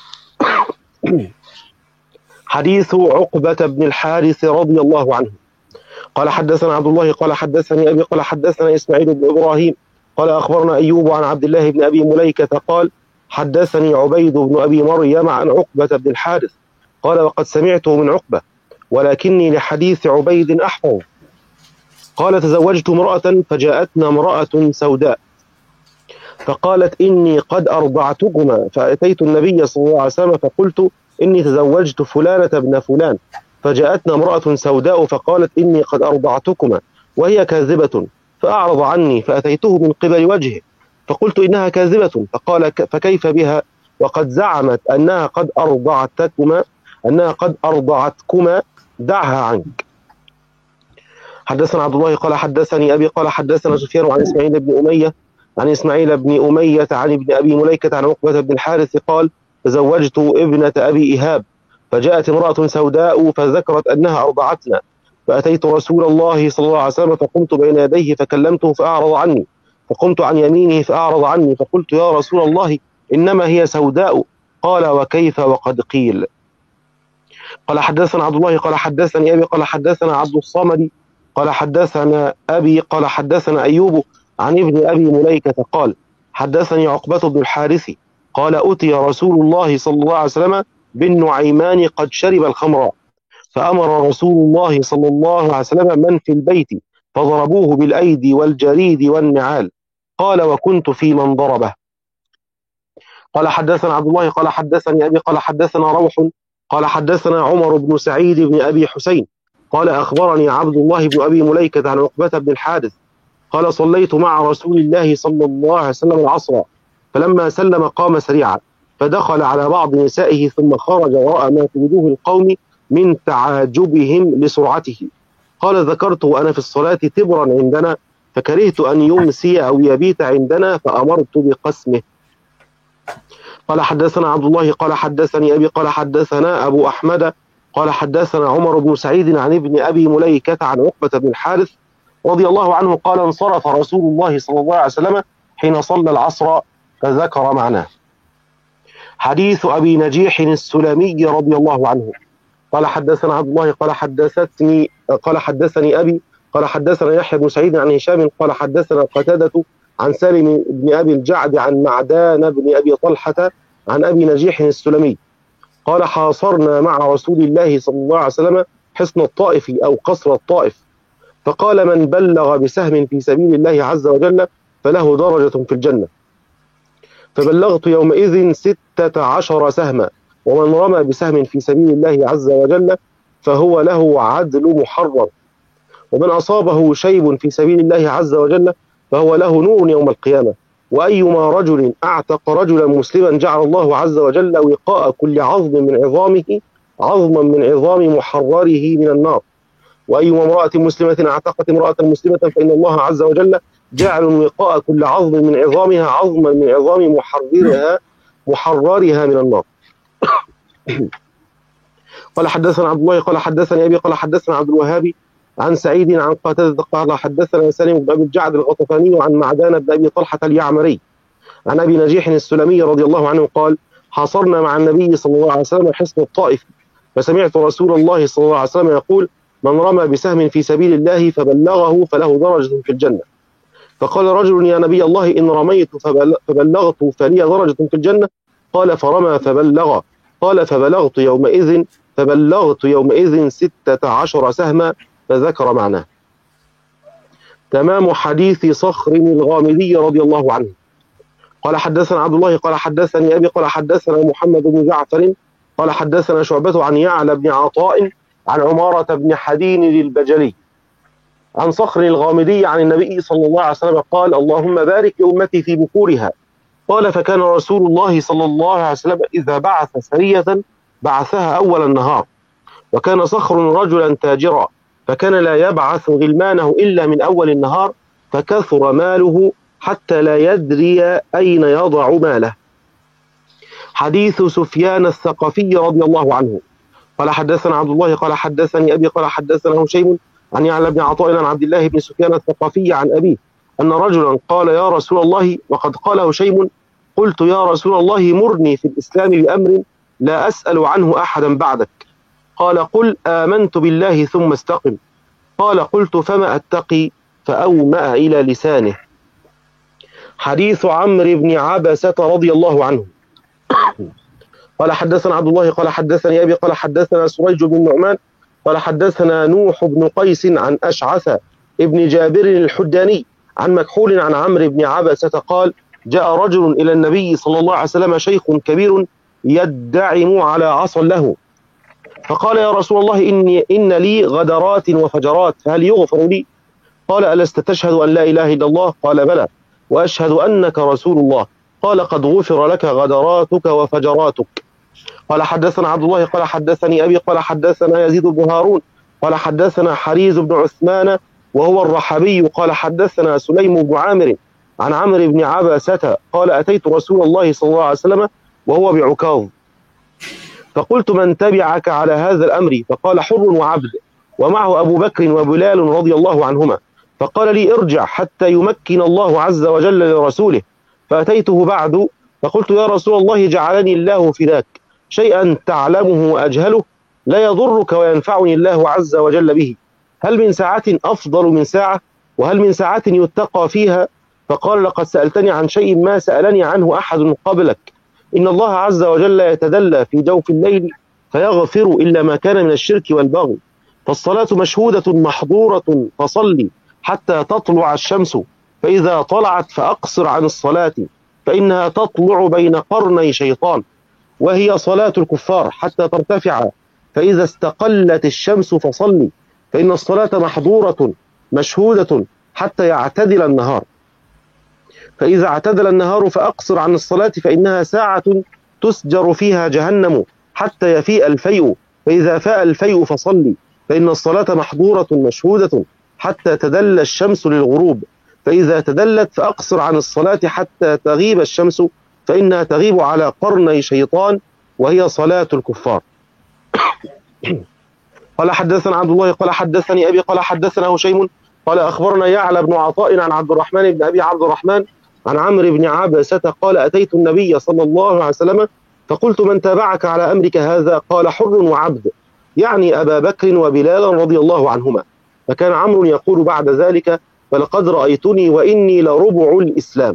حديث عقبة بن الحارث رضي الله عنه قال حدثنا عبد الله قال حدثني أبي قال حدثنا إسماعيل بن إبراهيم قال أخبرنا أيوب عن عبد الله بن أبي مليكة قال: حدثني عبيد بن أبي مريم عن عقبة بن الحارث قال: وقد سمعته من عقبة ولكني لحديث عبيد أحفظ. قال: تزوجت امرأة فجاءتنا امرأة سوداء فقالت: إني قد أرضعتكما، فأتيت النبي صلى الله عليه وسلم فقلت: إني تزوجت فلانة ابن فلان، فجاءتنا امرأة سوداء فقالت: إني قد أرضعتكما، وهي كاذبة، فأعرض عني، فأتيته من قبل وجهه فقلت: إنها كاذبة، فقال: فكيف بها وقد زعمت أنها قد أرضعتكما، دعها عنك. حدثنا عبد الله قال حدثني أبي قال حدثنا سفيان عن إسماعيل بن أمية عن ابن أبي مليكة عن عقبة بن الحارث قال: تزوجت ابنة أبي إيهاب فجاءت امرأة سوداء فذكرت أنها أرضعتنا، فأتيت رسول الله صلى الله عليه وسلم فقمت بين يديه فكلمته فأعرض عني، فقمت عن يمينه فأعرض عني، فقلت: يا رسول الله إنما هي سوداء. قال: وكيف وقد قيل. قال حدثنا عبد الله قال حدثني أبي قال حدثنا عبد الصمد قال حدثنا أبي قال حدثنا أيوب عن ابن أبي مليكة قال حدثني عقبة بن الحارث قال أتي رسول الله صلى الله عليه وسلم بالنعيمان قد شرب الخمر، فأمر رسول الله صلى الله عليه وسلم من في البيت فضربوه بالأيدي والجريد والنعال. قال وكنت في من ضربه. قال حدثنا عبد الله قال حدثني أبي قال حدثنا روح قال حدثنا عمر بن سعيد بن أبي حسين قال أخبرني عبد الله بن أبي مليكة عن عقبة بن الحارث قال صليت مع رسول الله صلى الله عليه وسلم العصر، فلما سلم قام سريعا فدخل على بعض نسائه ثم خرج ورأى ما في وجوه القوم من تعاجبهم لسرعته. قال ذكرت وأنا في الصلاة تبرا عندنا فكرهت أن يمسي أو يبيت عندنا فأمرت بقسمه. قال حدثنا عبد الله قال حدثني أبي قال حدثنا أبو أحمد قال حدثنا عمر بن سعيد عن ابن أبي مليكة عن عقبة بن الحارث رضي الله عنه قال انصرف رسول الله صلى الله عليه وسلم حين صلى العصر فذكر معناه. حديث أبي نجيح السلمي رضي الله عنه قال حدثنا عبد الله قال حدثني أبي قال حدثنا يحيى بن سعيد عن هشام قال حدثنا قتادة عن سالم بن أبي الجعد عن معدان بن أبي طلحة عن أبي نجيح السلمي قال حاصرنا مع رسول الله صلى الله عليه وسلم حصن الطائف أو قصر الطائف، فقال من بلغ بسهم في سبيل الله عز وجل فله درجة في الجنة، فبلغت يومئذ 16 سهما، ومن رمى بسهم في سبيل الله عز وجل فهو له عدل محرر، ومن أصابه شيب في سبيل الله عز وجل فهو له نور يوم القيامة، وأيما رجل أعتق رجلا مسلما جعل الله عز وجل وقاء كل عظم من عظامه عظما من عظام محرره من النار، وأيما امرأة مسلمة أعتقت امرأة مسلمة فإن الله عز وجل جعل وقاء كل عظم من عظامها عظما من عظام محررها من النار. قال حدثنا عبد الله قال حدثني أبي قال حدثنا عبد الوهاب عن سعيد عن قتادة قال حدثنا سالم بن أبي الجعد الغطفاني عن معدان بن أبي طلحة اليعمري عن أبي نجيح السلمي رضي الله عنه قال حاصرنا مع النبي صلى الله عليه وسلم حصن الطائف، فسمعت رسول الله صلى الله عليه وسلم يقول من رمى بسهم في سبيل الله فبلغه فله درجة في الجنة، فقال رجل يا نبي الله إن رميت فبلغت فلي درجة في الجنة، قال فرمى فبلغ، قال فبلغت يومئذ 16 سهما، فذكر معناه. تمام حديث صخر الغامدي رضي الله عنه. قال حدثنا عبد الله قال حدثني أبي قال حدثنا محمد بن جعفر قال حدثنا شعبة عن يعلى بن عطاء عن عمارة بن حدين البجلي عن صخر الغامدي عن النبي صلى الله عليه وسلم قال اللهم بارك لأمتي في بكورها. قال فكان رسول الله صلى الله عليه وسلم إذا بعث سرية بعثها أول النهار، وكان صخر رجلا تاجرا فكان لا يبعث غلمانه إلا من أول النهار، فكثر ماله حتى لا يدري أين يضع ماله. حديث سفيان الثقفي رضي الله عنه قال حدثنا عبد الله قال حدثني أبي قال حدثنا هشيم عن يعلى بن عطاء عن عبد الله بن سفيان الثقفي عن أبيه أن رجلا قال يا رسول الله، وقد قال هشيم قلت يا رسول الله مرني في الإسلام بأمر لا أسأل عنه أحدا بعدك، قال قل آمنت بالله ثم استقم، قال قلت فما أتقي، فأومأ إلى لسانه. حديث عمرو بن عبسة رضي الله عنه قال حدثنا عبد الله قال حدثني أبي قال حدثنا سريج بن النعمان قال حدثنا نوح بن قيس عن أشعث ابن جابر الحداني عن مكحول عن عمرو بن عبسة قال جاء رجل إلى النبي صلى الله عليه وسلم شيخ كبير يدعم على عصا له، فقال يا رسول الله إن لي غدرات وفجرات فهل يغفر لي؟ قال ألست تشهد أن لا إله إلا الله؟ قال بلى وأشهد أنك رسول الله، قال قد غفر لك غدراتك وفجراتك. قال حدثنا عبد الله قال حدثني أبي قال حدثنا يزيد بن هارون قال حدثنا حريز بن عثمان وهو الرحبي قال حدثنا سليم بن عامر عن عمرو بن عبسة قال أتيت رسول الله صلى الله عليه وسلم وهو بعكاظ، فقلت من تبعك على هذا الأمر؟ فقال حر وعبد ومعه أبو بكر وبلال رضي الله عنهما، فقال لي ارجع حتى يمكن الله عز وجل لرسوله، فأتيته بعد فقلت يا رسول الله جعلني الله فداك شيئا تعلمه وأجهله لا يضرك وينفعني الله عز وجل به، هل من ساعة أفضل من ساعة؟ وهل من ساعة يتقى فيها؟ فقال لقد سألتني عن شيء ما سألني عنه أحد قبلك. إن الله عز وجل يتدلى في جوف الليل فيغفر إلا ما كان من الشرك والبغي، فالصلاة مشهودة محظورة فصلي حتى تطلع الشمس، فإذا طلعت فأقصر عن الصلاة فإنها تطلع بين قرني شيطان، وهي صلاة الكفار حتى ترتفع، فإذا استقلت الشمس فصلي، فإن الصلاة محظورة مشهودة حتى يعتدل النهار، فإذا اعتدل النهار فأقصر عن الصلاة فإنها ساعة تسجر فيها جهنم حتى يفيء الفيء، فإذا فاء الفيء فصلي، فإن الصلاة محظورة مشهودة حتى تدل الشمس للغروب، فإذا تدلت فأقصر عن الصلاة حتى تغيب الشمس، فإنها تغيب على قرني شيطان، وهي صلاة الكفار. قال حدثنا عبد الله قال حدثني أبي قال حدثنا هشيم قال أخبرنا يعلى بن عطاء عن عبد الرحمن بن أبي عبد الرحمن عن عمرو بن عبسة قال أتيت النبي صلى الله عليه وسلم فقلت من تابعك على أمرك هذا؟ قال حر وعبد، يعني أبا بكر وبلالا رضي الله عنهما. فكان عمرو يقول بعد ذلك فلقد رأيتني وإني لربع الإسلام.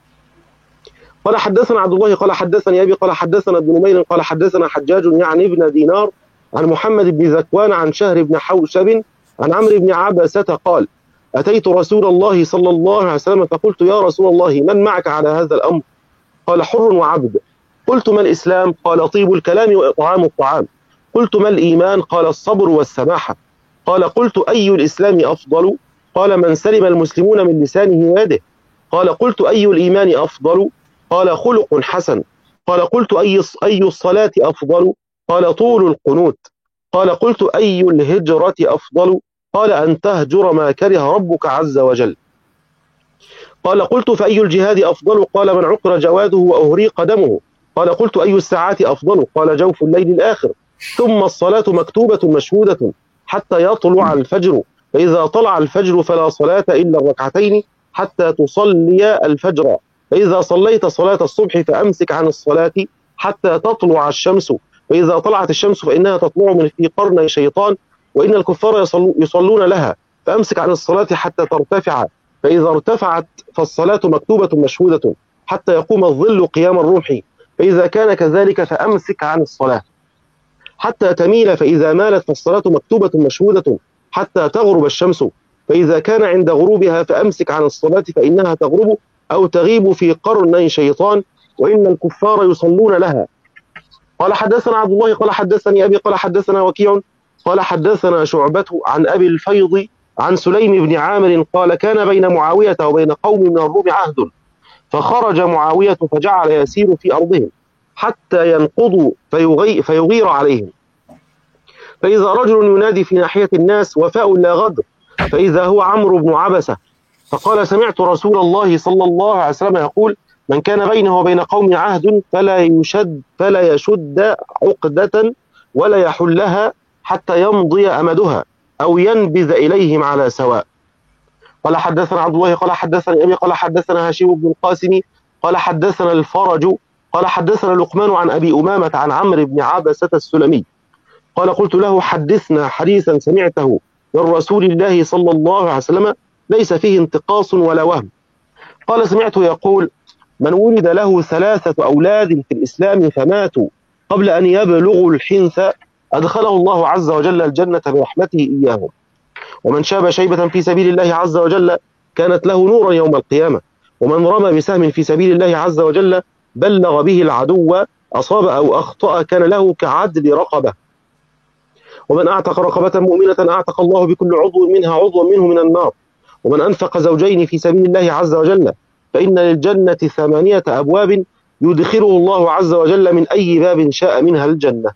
قال حدثنا عبد الله قال حدثني أبي قال حدثنا ابن نمير قال حدثنا حجاج يعني ابن دينار عن محمد بن ذكوان عن شهر بن حوشب عن عمرو بن عبسة قال أتيت رسول الله صلى الله عليه وسلم فقلت يا رسول الله من معك على هذا الأمر؟ قال حر وعبد. قلت ما الإسلام؟ قال طيب الكلام وإطعام الطعام. قلت ما الإيمان؟ قال الصبر والسماحة. قال قلت أي الإسلام أفضل؟ قال من سلم المسلمون من لسانه ويده. قال قلت أي الإيمان أفضل؟ قال خلق حسن. قال قلت أي الصلاة أفضل؟ قال طول القنوت. قال قلت أي الهجرة أفضل؟ قال أن تهجر ما كره ربك عز وجل. قال قلت فأي الجهاد أفضل؟ قال من عقر جواده وأهريق دمه. قال قلت أي الساعات أفضل؟ قال جوف الليل الآخر. ثم الصلاة مكتوبة مشهودة حتى يطلع الفجر، فإذا طلع الفجر فلا صلاة إلا الركعتين حتى تصلي الفجر، فإذا صليت صلاة الصبح فأمسك عن الصلاة حتى تطلع الشمس، فإذا طلعت الشمس فإنها تطلع من في قرن شيطان، وإن الكفار يصلون لها، فأمسك عن الصلاة حتى ترتفع، فإذا ارتفعت فالصلاة مكتوبة مشهودة حتى يقوم الظل قيام الروح، فإذا كان كذلك فأمسك عن الصلاة حتى تميل، فإذا مالت فالصلاة مكتوبة مشهودة حتى تغرب الشمس، فإذا كان عند غروبها فأمسك عن الصلاة فإنها تغرب أو تغيب في قرني شيطان، وإن الكفار يصلون لها. قال حدثنا عبد الله قال حدثني أبي قال حدثنا وكيع قال حدثنا شعبة عن أبي الفيض عن سليم بن عامر قال كان بين معاوية وبين قوم من الروم عهد، فخرج معاوية فجعل يسير في أرضهم حتى ينقضوا فيغير عليهم، فإذا رجل ينادي في ناحية الناس وفاء لا غدر، فإذا هو عمرو بن عبسة، فقال سمعت رسول الله صلى الله عليه وسلم يقول من كان بينه وبين قوم عهد فلا يشد عقدة ولا يحلها حتى يمضي أمدها أو ينبذ إليهم على سواء. قال حدثنا عبد الله قال حدثني أبي قال حدثنا هشيم بن القاسم قال حدثنا الفرج قال حدثنا لقمان عن أبي أمامة عن عمرو بن عبسة السلمي قال قلت له حدثنا حديثا سمعته من رسول الله صلى الله عليه وسلم ليس فيه انتقاص ولا وهم. قال سمعته يقول من ولد له 3 أولاد في الإسلام فماتوا قبل أن يبلغوا الحنث أدخله الله عز وجل الجنة برحمته إياهم، ومن شاب شيبة في سبيل الله عز وجل كانت له نورا يوم القيامة، ومن رمى بسهم في سبيل الله عز وجل بلغ به العدو أصاب أو أخطأ كان له كعدل رقبة، ومن أعتق رقبة مؤمنة أعتق الله بكل عضو منها عضوا منه من النار، ومن أنفق زوجين في سبيل الله عز وجل فإن للجنة 8 أبواب يدخله الله عز وجل من أي باب شاء منها الجنة.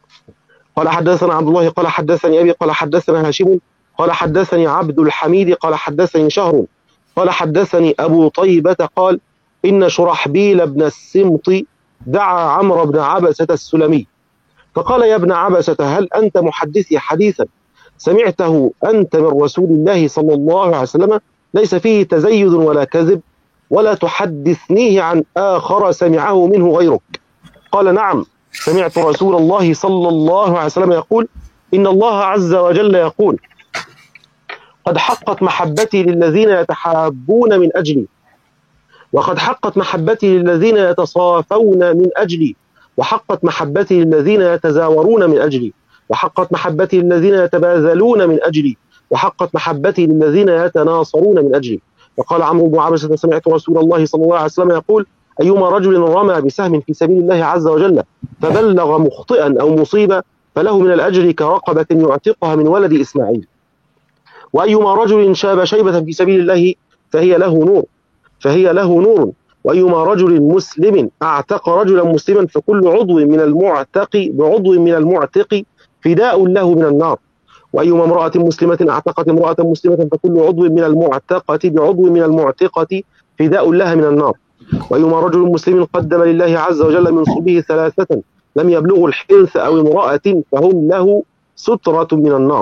قال حدثنا عبد الله قال حدثني أبي قال حدثنا هاشم قال حدثني عبد الحميد قال حدثني شهر قال حدثني أبو طيبة قال إن شرحبيل بن السمط دعا عمرو بن عبسة السلمي فقال يا ابن عبسة هل أنت محدثي حديثا سمعته أنت من رسول الله صلى الله عليه وسلم ليس فيه تزيد ولا كذب، ولا تحدثنيه عن آخر سمعه منه غيرك؟ قال نعم سمعت رسول الله صلى الله عليه وسلم يقول إن الله عز وجل يقول قد حقت محبتي للذين يتحابون من أجلي، وقد حقت محبتي للذين يتصافون من أجلي، وحقت محبتي للذين يتزاورون من أجلي، وحقت محبتي للذين يتباذلون من أجلي، وحقت محبتي للذين يتناصرون من أجلي. وقال عمرو بن عبسة: سمعت رسول الله صلى الله عليه وسلم يقول: أيما رجل رمى بسهم في سبيل الله عز وجل فبلغ مخطئا أو مصيبا فله من الأجر كرقبة يعتقها من ولد إسماعيل. وأيما رجل شاب شيبة في سبيل الله فهي له نور. وأيما رجل مسلم أعتق رجلا مسلما فكل عضو من المعتق بعضو من المعتق فداء له من النار. وأيما امرأة مسلمة أعتقت امرأة مسلمة فكل عضو من المعتقة بعضو من المعتقة فداء لها من النار. وأيما رجل مسلم قدم لله عز وجل من صلبه 3 لم يبلغوا الحنث أو امرأة فهم له سترة من النار.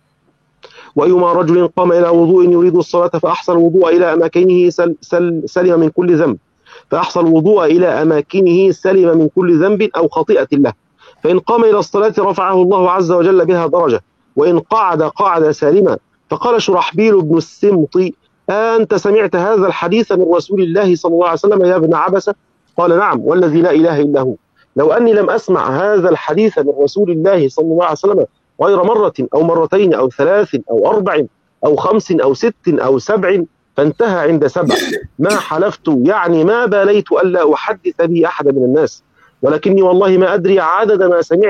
وأيما رجل قام إلى وضوء يريد الصلاة فأحصى الوضوء إلى أماكنه سلم من كل ذنب، فأحصى الوضوء إلى أماكنه سلم من كل ذنب أو خطيئة له. فإن قام إلى الصلاة رفعه الله عز وجل بها درجة، وإن قعد سالما. فقال شرحبيل بن السمط: أنت سمعت هذا الحديث من رسول الله صلى الله عليه وسلم يا ابن عبسة؟ قال: نعم والذي لا إله إلا هو، لو أني لم أسمع هذا الحديث من رسول الله صلى الله عليه وسلم غير مرة أو مرتين أو 3 أو 4 أو 5 أو 6 أو 7 فانتهى عند 7 ما حلفت، يعني ما باليت ألا أحدث به أحد من الناس، ولكني والله ما أدري عدد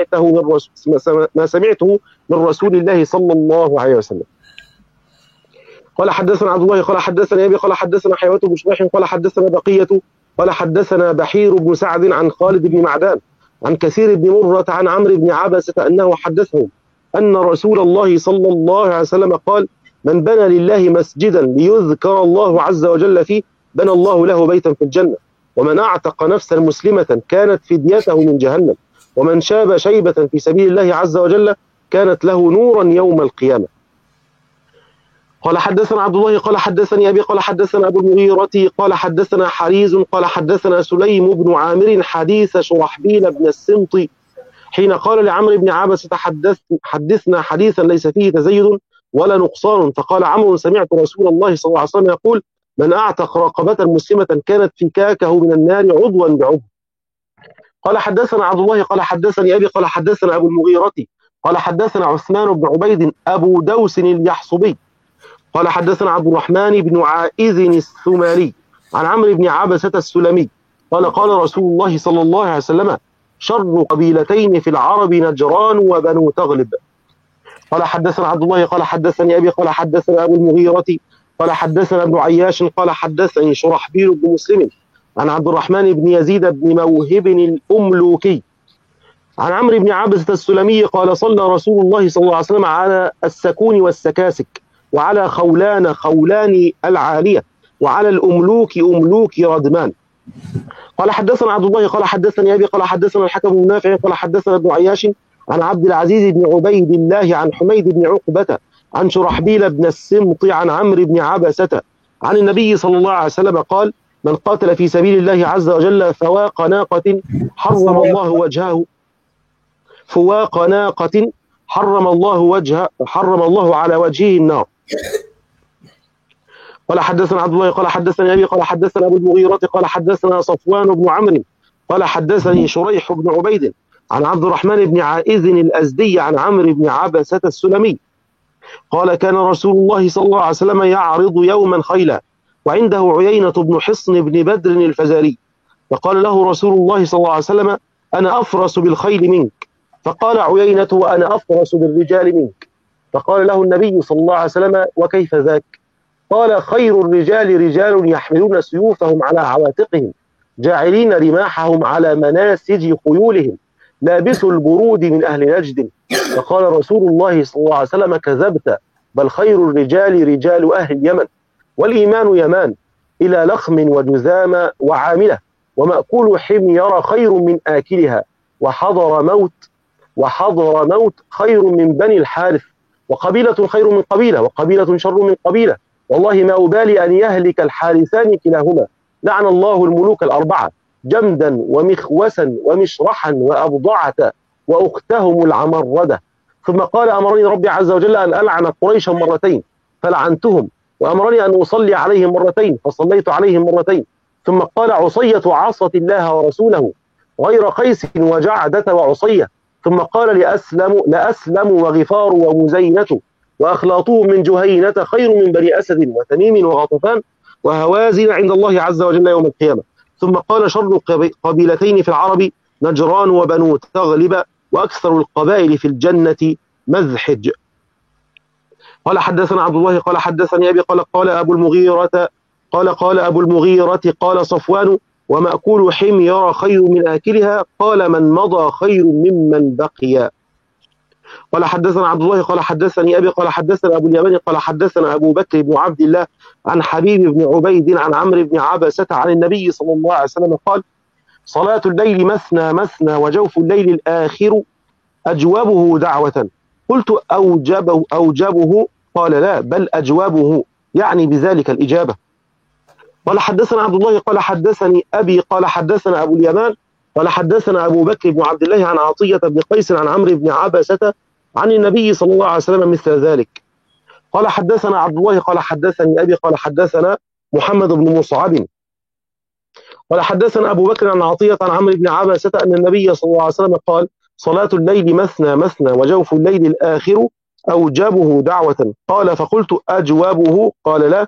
ما سمعته من رسول الله صلى الله عليه وسلم. قال حدثنا عبد الله قال حدثنا أبي قال حدثنا حيوة بن شريح قال حدثنا بقية قال حدثنا بحير بن سعد عن خالد بن معدان عن كثير بن مرة عن عمرو بن عبسة أنه حدثهم أن رسول الله صلى الله عليه وسلم قال: من بنى لله مسجدا ليذكر الله عز وجل فيه بنى الله له بيتا في الجنة، ومن أعتق نفسا مسلمة كانت فديته من جهنم، ومن شاب شيبة في سبيل الله عز وجل كانت له نورا يوم القيامة. قال حدثنا عبد الله قال حدثني أبي قال حدثنا أبو المغيرة قال حدثنا حريز قال حدثنا سليم بن عامر حديث شرحبيل بن السمط حين قال لعمرو بن عبسة: حدثنا حديثا ليس فيه تزيد ولا نقصان. فقال عمرو: سمعت رسول الله صلى الله عليه وسلم يقول: من أعتق رقبة مسلمة كانت فكاكه من النار عضوا بعضو. قال حدثنا عبد الله قال حدثني أبي قال حدثنا أبو المغيرة قال حدثنا عثمان بن عبيد أبو دوس اليحصبي قال حدثنا عبد الرحمن بن عائذ الثمالي عن عمرو بن عبسة السلمي قال: قال رسول الله صلى الله عليه وسلم: شر قبيلتين في العرب نجران وبنو تغلب. قال حدثنا عبد الله قال حدثني أبي قال حدثنا أبو المغيرة قال حدثنا ابن عياش قال حدثني شرحبيل بن مسلم عن عبد الرحمن بن يزيد بن موهب الأملوكي عن عمرو بن عبسة السلمي قال: صلى رسول الله صلى الله عليه وسلم على السكون والسكاسك، وعلى خولان العالية، وعلى الأملوك أملوك ردمان. قال حدثنا عبد الله قال حدثني أبي قال حدثنا الحكم بن نافع قال حدثنا ابن عياش عن عبد العزيز بن عبيد الله عن حميد بن عقبة عن شرحبيل بن السمط عن عمرو بن عبسة عن النبي صلى الله عليه وسلم قال: من قاتل في سبيل الله عز وجل فواق ناقة حرم الله على وجهه النار. قال حدثنا عبد الله قال حدثني أبي قال حدثنا أبو المغيرة قال حدثنا صفوان بن عمرو قال حدثني شريح بن عبيد عن عبد الرحمن بن عائذ الأزدي عن عمرو بن عبسة السلمي قال: كان رسول الله صلى الله عليه وسلم يعرض يوما خيلا وعنده عيينة بن حصن بن بدر الفزاري، فقال له رسول الله صلى الله عليه وسلم: أنا أفرس بالخيل منك. فقال عيينة: وأنا أفرس بالرجال منك. فقال له النبي صلى الله عليه وسلم: وكيف ذاك؟ قال: خير الرجال رجال يحملون سيوفهم على عواتقهم جاعلين رماحهم على مناسج خيولهم لابسوا البرود من أهل نجد. فقال رسول الله صلى الله عليه وسلم: كذبت، بل خير الرجال رجال أهل اليمن، والإيمان يمان إلى لخم وجذام وعاملة، ومأكول حمير خير من آكلها، وحضر موت خير من بني الحارث، وقبيلة خير من قبيلة، وقبيلة شر من قبيلة، والله ما أبالي أن يهلك الحارثان كلاهما. لعن الله الملوك الأربعة جمدا ومخوسا ومشرحا وأبضعة وأختهم العمردة. ثم قال: أمرني ربي عز وجل أن ألعن قريشا مرتين، فلعنتهم، وأمرني أن أصلي عليهم مرتين فصليت عليهم مرتين. ثم قال: عصية عصت الله ورسوله غير قيس وجعدة وعصية. ثم قال: لأسلم وغفار ومزينة وأخلاطهم من جهينة خير من بني أسد وتميم وغطفان وهوازن عند الله عز وجل يوم القيامة. ثم قال: شر قبيلتين في العرب نجران وبنو تغلب، وأكثر القبائل في الجنة مذحج. قال حدثنا عبد الله قال حدثني أبي قال أبو المغيرة قال أبو المغيرة قال صفوان: ومأكول حمير خير من آكلها، قال: من مضى خير ممن بقي. قال حدثنا عبد الله قال حدثني أبي قال حدثنا أبو اليماني قال حدثنا أبو بكر بن عبد الله عن حبيب بن عبيد عن عمرو بن عبسة عن النبي صلى الله عليه وسلم قال: صلاة الليل مثنى مثنى وجوف الليل الآخر أجوبه دعوة. قلت: أوجبه؟ قال: لا، بل أجوبه، يعني بذلك الإجابة. قال حدثنا عبد الله قال حدثني أبي قال حدثنا أبو اليمان قال حدثنا أبو بكر بن عبد الله عن عطية بن قيس عن عمرو بن عبسة عن النبي صلى الله عليه وسلم مثل ذلك. قال حدثنا عبد الله قال حدثني أبي قال حدثنا محمد بن مصعب قال حدثنا أبو بكر عن عطية عن عمرو بن عبسة أن النبي صلى الله عليه وسلم قال: صلاة الليل مثنى مثنى وجوف الليل الآخر أوجبه دعوة. قال: فقلت: أجوبه؟ قال: لا،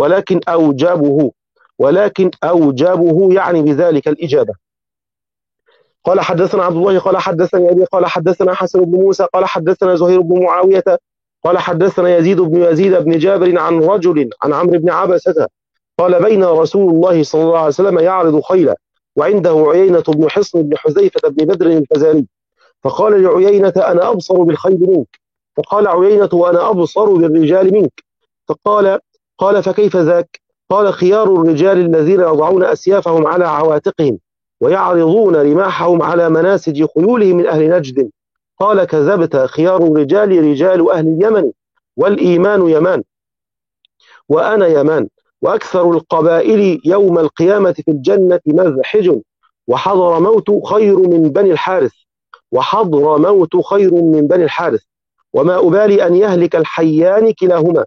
ولكن أوجبه يعني بذلك الإجابة. قال حدثنا عبد الله قال حدثني أبي قال حدثنا حسن بن موسى قال حدثنا زهير بن معاوية قال حدثنا يزيد بن جابر عن رجل عن عمرو بن عبسة قال: بين رسول الله صلى الله عليه وسلم يعرض خيلا وعنده عيينة بن حصن بن حذيفة بن بدر الفزاري، فقال لعيينة: أنا أبصر بالخيل منك. فقال عيينة: وأنا أبصر بالرجال منك. قال: فكيف ذاك؟ قال: خيار الرجال الذين يضعون أسيافهم على عواتقهم ويعرضون رماحهم على مناسج خيولهم من أهل نجد. قال: كذبت، خيار الرجال رجال أهل اليمن، والإيمان يمان وأنا يمان، وأكثر القبائل يوم القيامة في الجنة مذحج، وحضر موت خير من بني الحارث، وما أبالي أن يهلك الحيان كلاهما،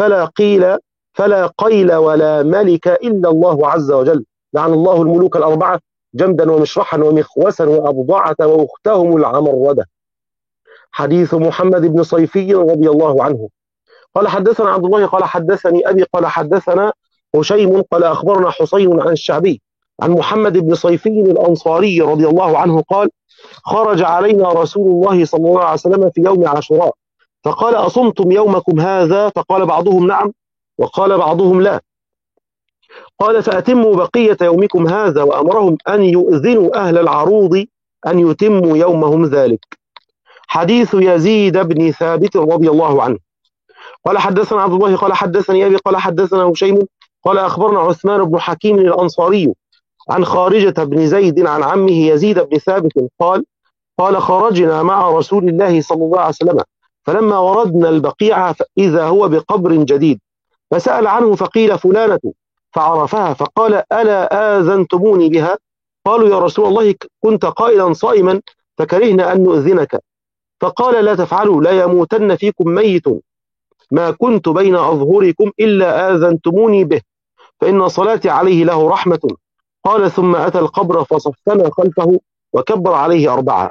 فلا قيل ولا ملك إلا الله عز وجل، لعن الله الملوك الأربعة جمدا ومشرحا ومخوسا وأبضعة وأختهم العمردة. حديث محمد بن صيفي رضي الله عنه. قال حدثنا عبد الله قال حدثني أبي قال حدثنا هشيم قال أخبرنا حسين عن الشعبي عن محمد بن صيفي الأنصاري رضي الله عنه قال: خرج علينا رسول الله صلى الله عليه وسلم في يوم عاشوراء فقال: أصمتم يومكم هذا؟ فقال بعضهم: نعم، وقال بعضهم: لا. قال: فأتموا بقية يومكم هذا، وأمرهم أن يؤذنوا أهل العروض أن يتموا يومهم ذلك. حديث يزيد بن ثابت رضي الله عنه. قال حدثنا عبد الله قال حدثني أبي قال حدثنا هشيم قال أخبرنا عثمان بن حكيم الأنصاري عن خارجة بن زيد عن عمه يزيد بن ثابت قال: خرجنا مع رسول الله صلى الله عليه وسلم، فلما وردنا البقيع فإذا هو بقبر جديد، فسأل عنه فقيل: فلانة، فعرفها فقال: ألا آذنتموني بها؟ قالوا: يا رسول الله، كنت قائلا صائما فكرهنا أن نؤذنك. فقال: لا تفعلوا، لا يموتن فيكم ميت ما كنت بين أظهركم إلا آذنتموني به، فإن صلاتي عليه له رحمة. قال: ثم أتى القبر فصفنا خلفه وكبر عليه 4.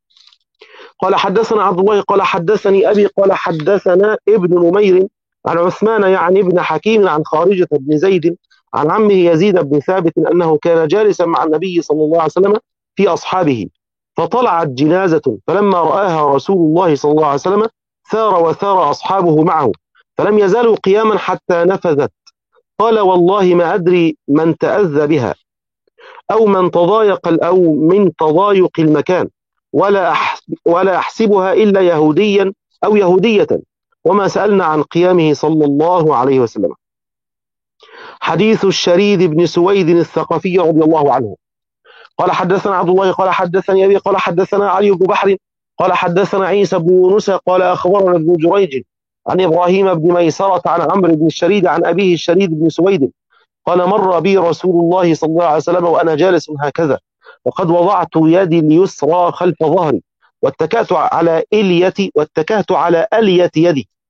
قال حدثنا عبد الله قال حدثني أبي قال حدثنا ابن نمير عن عثمان يعني ابن حكيم عن خارجة بن زيد عن عمه يزيد بن ثابت أنه كان جالسا مع النبي صلى الله عليه وسلم في أصحابه، فطلعت جنازة، فلما رآها رسول الله صلى الله عليه وسلم وثار أصحابه معه، فلم يزالوا قياما حتى نفذت. قال: والله ما أدري من تأذى بها أو من تضايق المكان، ولا أحسبها إلا يهوديا أو يهودية، وما سألنا عن قيامه صلى الله عليه وسلم. حديث الشريد بن سويد الثقفي رضي الله عنه. قال حدثنا عبد الله قال حدثني أبي قال حدثنا علي بن بحر قال حدثنا عيسى بن يونس قال أخبرنا ابن جريج عن إبراهيم بن ميسرة عن عمرو بن الشريد عن أبيه الشريد بن سويد قال: مر بي رسول الله صلى الله عليه وسلم وأنا جالس هكذا، وقد وضعت يدي اليسرى خلف ظهري واتكأت على ألية يدي،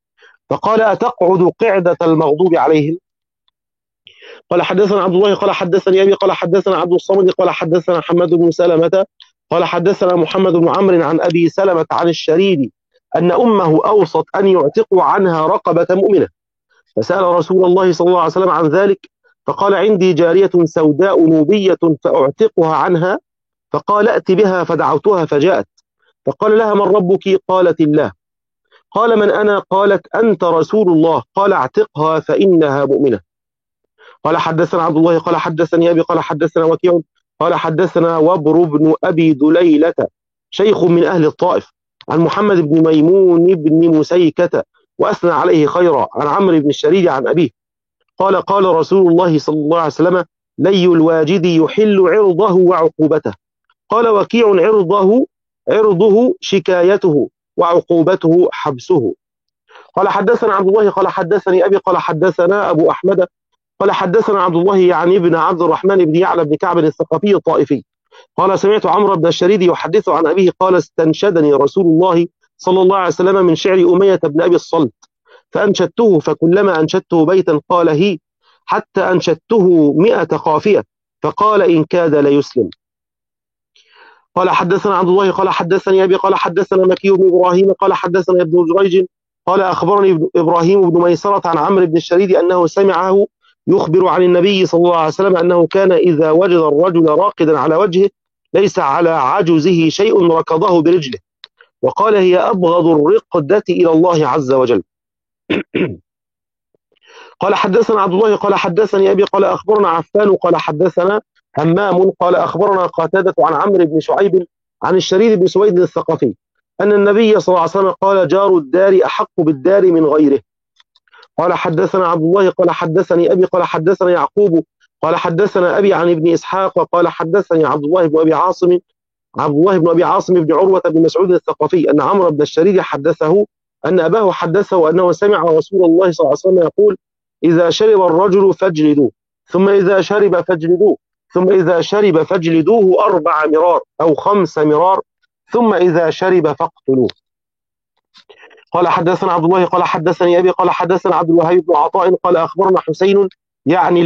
فقال أتقعد قعدة المغضوب عليهم؟ قال حدثنا عبد الله قال حدثني أبي قال حدثنا عبد الصمد قال حدثنا حماد بن سلمة قال حدثنا محمد بن عمرو عن أبي سلمة عن الشريد أن أمه أوصت أن يعتقوا عنها رقبة مؤمنة، فسأل رسول الله صلى الله عليه وسلم عن ذلك، فقال عندي جارية سوداء نوبية فأعتقها عنها، فقال ائت بها، فدعوتها فجاءت، فقال لها من ربك؟ قالت الله. قال من أنا؟ قالت أنت رسول الله. قال اعتقها فإنها مؤمنة. قال حدثنا عبد الله قال حدثني أبي قال حدثنا وكيع قال حدثنا وبر بن أبي دليلة شيخ من أهل الطائف عن محمد بن ميمون بن مسيكة وأثنى عليه خيرا عن عمرو بن الشريد عن أبيه قال قال رسول الله صلى الله عليه وسلم لي الواجد يحل عرضه وعقوبته. قال وكيع عرضه شكايته وعقوبته حبسه. قال حدثنا عبد الله قال حدثني أبي قال حدثنا أبو أحمد قال حدثنا عبد الله يعني ابن عبد الرحمن بن يعلى بن كعب الثقفي الطائفي قال سمعت عمرو بن الشريد يحدث عن أبيه قال استنشدني رسول الله صلى الله عليه وسلم من شعر أمية بن أبي الصلت فأنشدته، فكلما أنشدته بيتا قال هي، حتى أنشدته 100 قافية، فقال إن كاد ليسلم. قال حدثنا عبد الله قال حدثني أبي قال حدثنا مكي بن إبراهيم قال حدثنا ابن جريج قال أخبرني إبراهيم بن ميسرة عن عمرو بن الشريد أنه سمعه يخبر عن النبي صلى الله عليه وسلم أنه كان إذا وجد الرجل راقدا على وجهه ليس على عجزه شيء ركضه برجله، وقال هي أبغض الرقدة إلى الله عز وجل. قال حدثنا عبد الله قال حدثني أبي قال أخبرنا عفان قال حدثنا همام قال أخبرنا قتادة عن عمرو بن شعيب عن الشريد بن سويد الثقفي أن النبي صلى الله عليه وسلم قال جار الدار أحق بالدار من غيره. قال حدثنا عبد الله قال حدثني أبي قال حدثنا يعقوب قال حدثنا أبي عن ابن إسحاق قال حدثني عبد الله بن أبي عاصم بن عروة بن مسعود الثقفي أن عمرو بن الشريد حدثه أن أباه حدثه أنه سمع رسول الله صلى الله عليه وسلم يقول إذا شرب الرجل فاجلدوه، ثم إذا شرب فاجلدوه، ثم إذا شرب فاجلدوه 4 مرار أو 5 مرار، ثم إذا شرب فاقتلوه. قال حدثنا عبد الله قال حدثني أبي قال حدثنا عبد الوهاب بن عطاء قال أخبرنا حسين يعني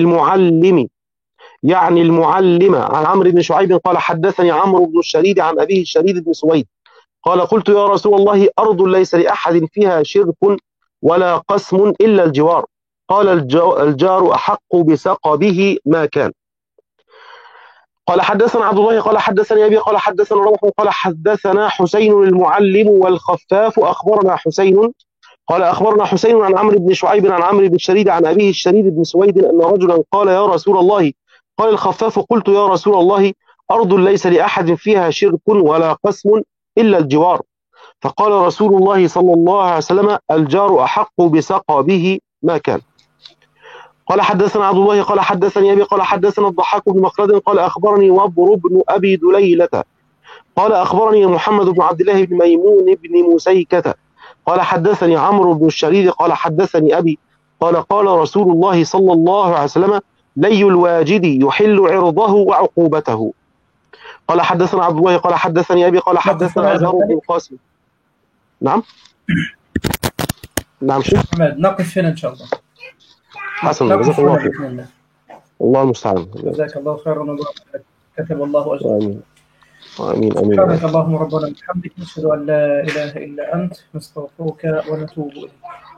المعلم عن عمرو بن شعيب قال حدثني عمرو بن الشريد عن أبيه الشريد بن سويد قال قلت يا رسول الله أرض ليس لأحد فيها شرك ولا قسم إلا الجوار، قال الجار أحق بسقبه ما كان. قال حدثنا عبد الله قال حدثني أبي قال حدثنا روح قال حدثنا حسين المعلم والخفاف أخبرنا حسين قال أخبرنا حسين عن عمرو بن شعيب عن عمرو بن الشريد عن أبيه الشريد بن سويد أن رجلا قال يا رسول الله، قال الخفاف قلت يا رسول الله أرض ليس لأحد فيها شرك ولا قسم إلا الجوار، فقال رسول الله صلى الله عليه وسلم الجار أحق بسقبه ما كان. قال حدثنا عبد الله قال حدثني أبي قال حدثنا الضحاك بن مخلد قال أخبرني وبر بن أبي دليلة قال أخبرني محمد بن عبد الله بن ميمون بن مسيكة قال حدثني عمرو بن الشريد قال حدثني أبي قال قال رسول الله صلى الله عليه وسلم لي الواجد يحل عرضه وعقوبته. قال حدثنا عبد الله قال حدثني أبي قال حدثنا أزهر بن القاسم. نعم شيخ محمد نقف هنا إن شاء الله. حسنا جزاك الله خير. الله المستعان. جزاك الله خيرا كتب الله أجرك. آمين. سبحانك اللهم ربنا وبحمدك نشهد أن لا إله إلا أنت نستغفرك ونتوب إليك.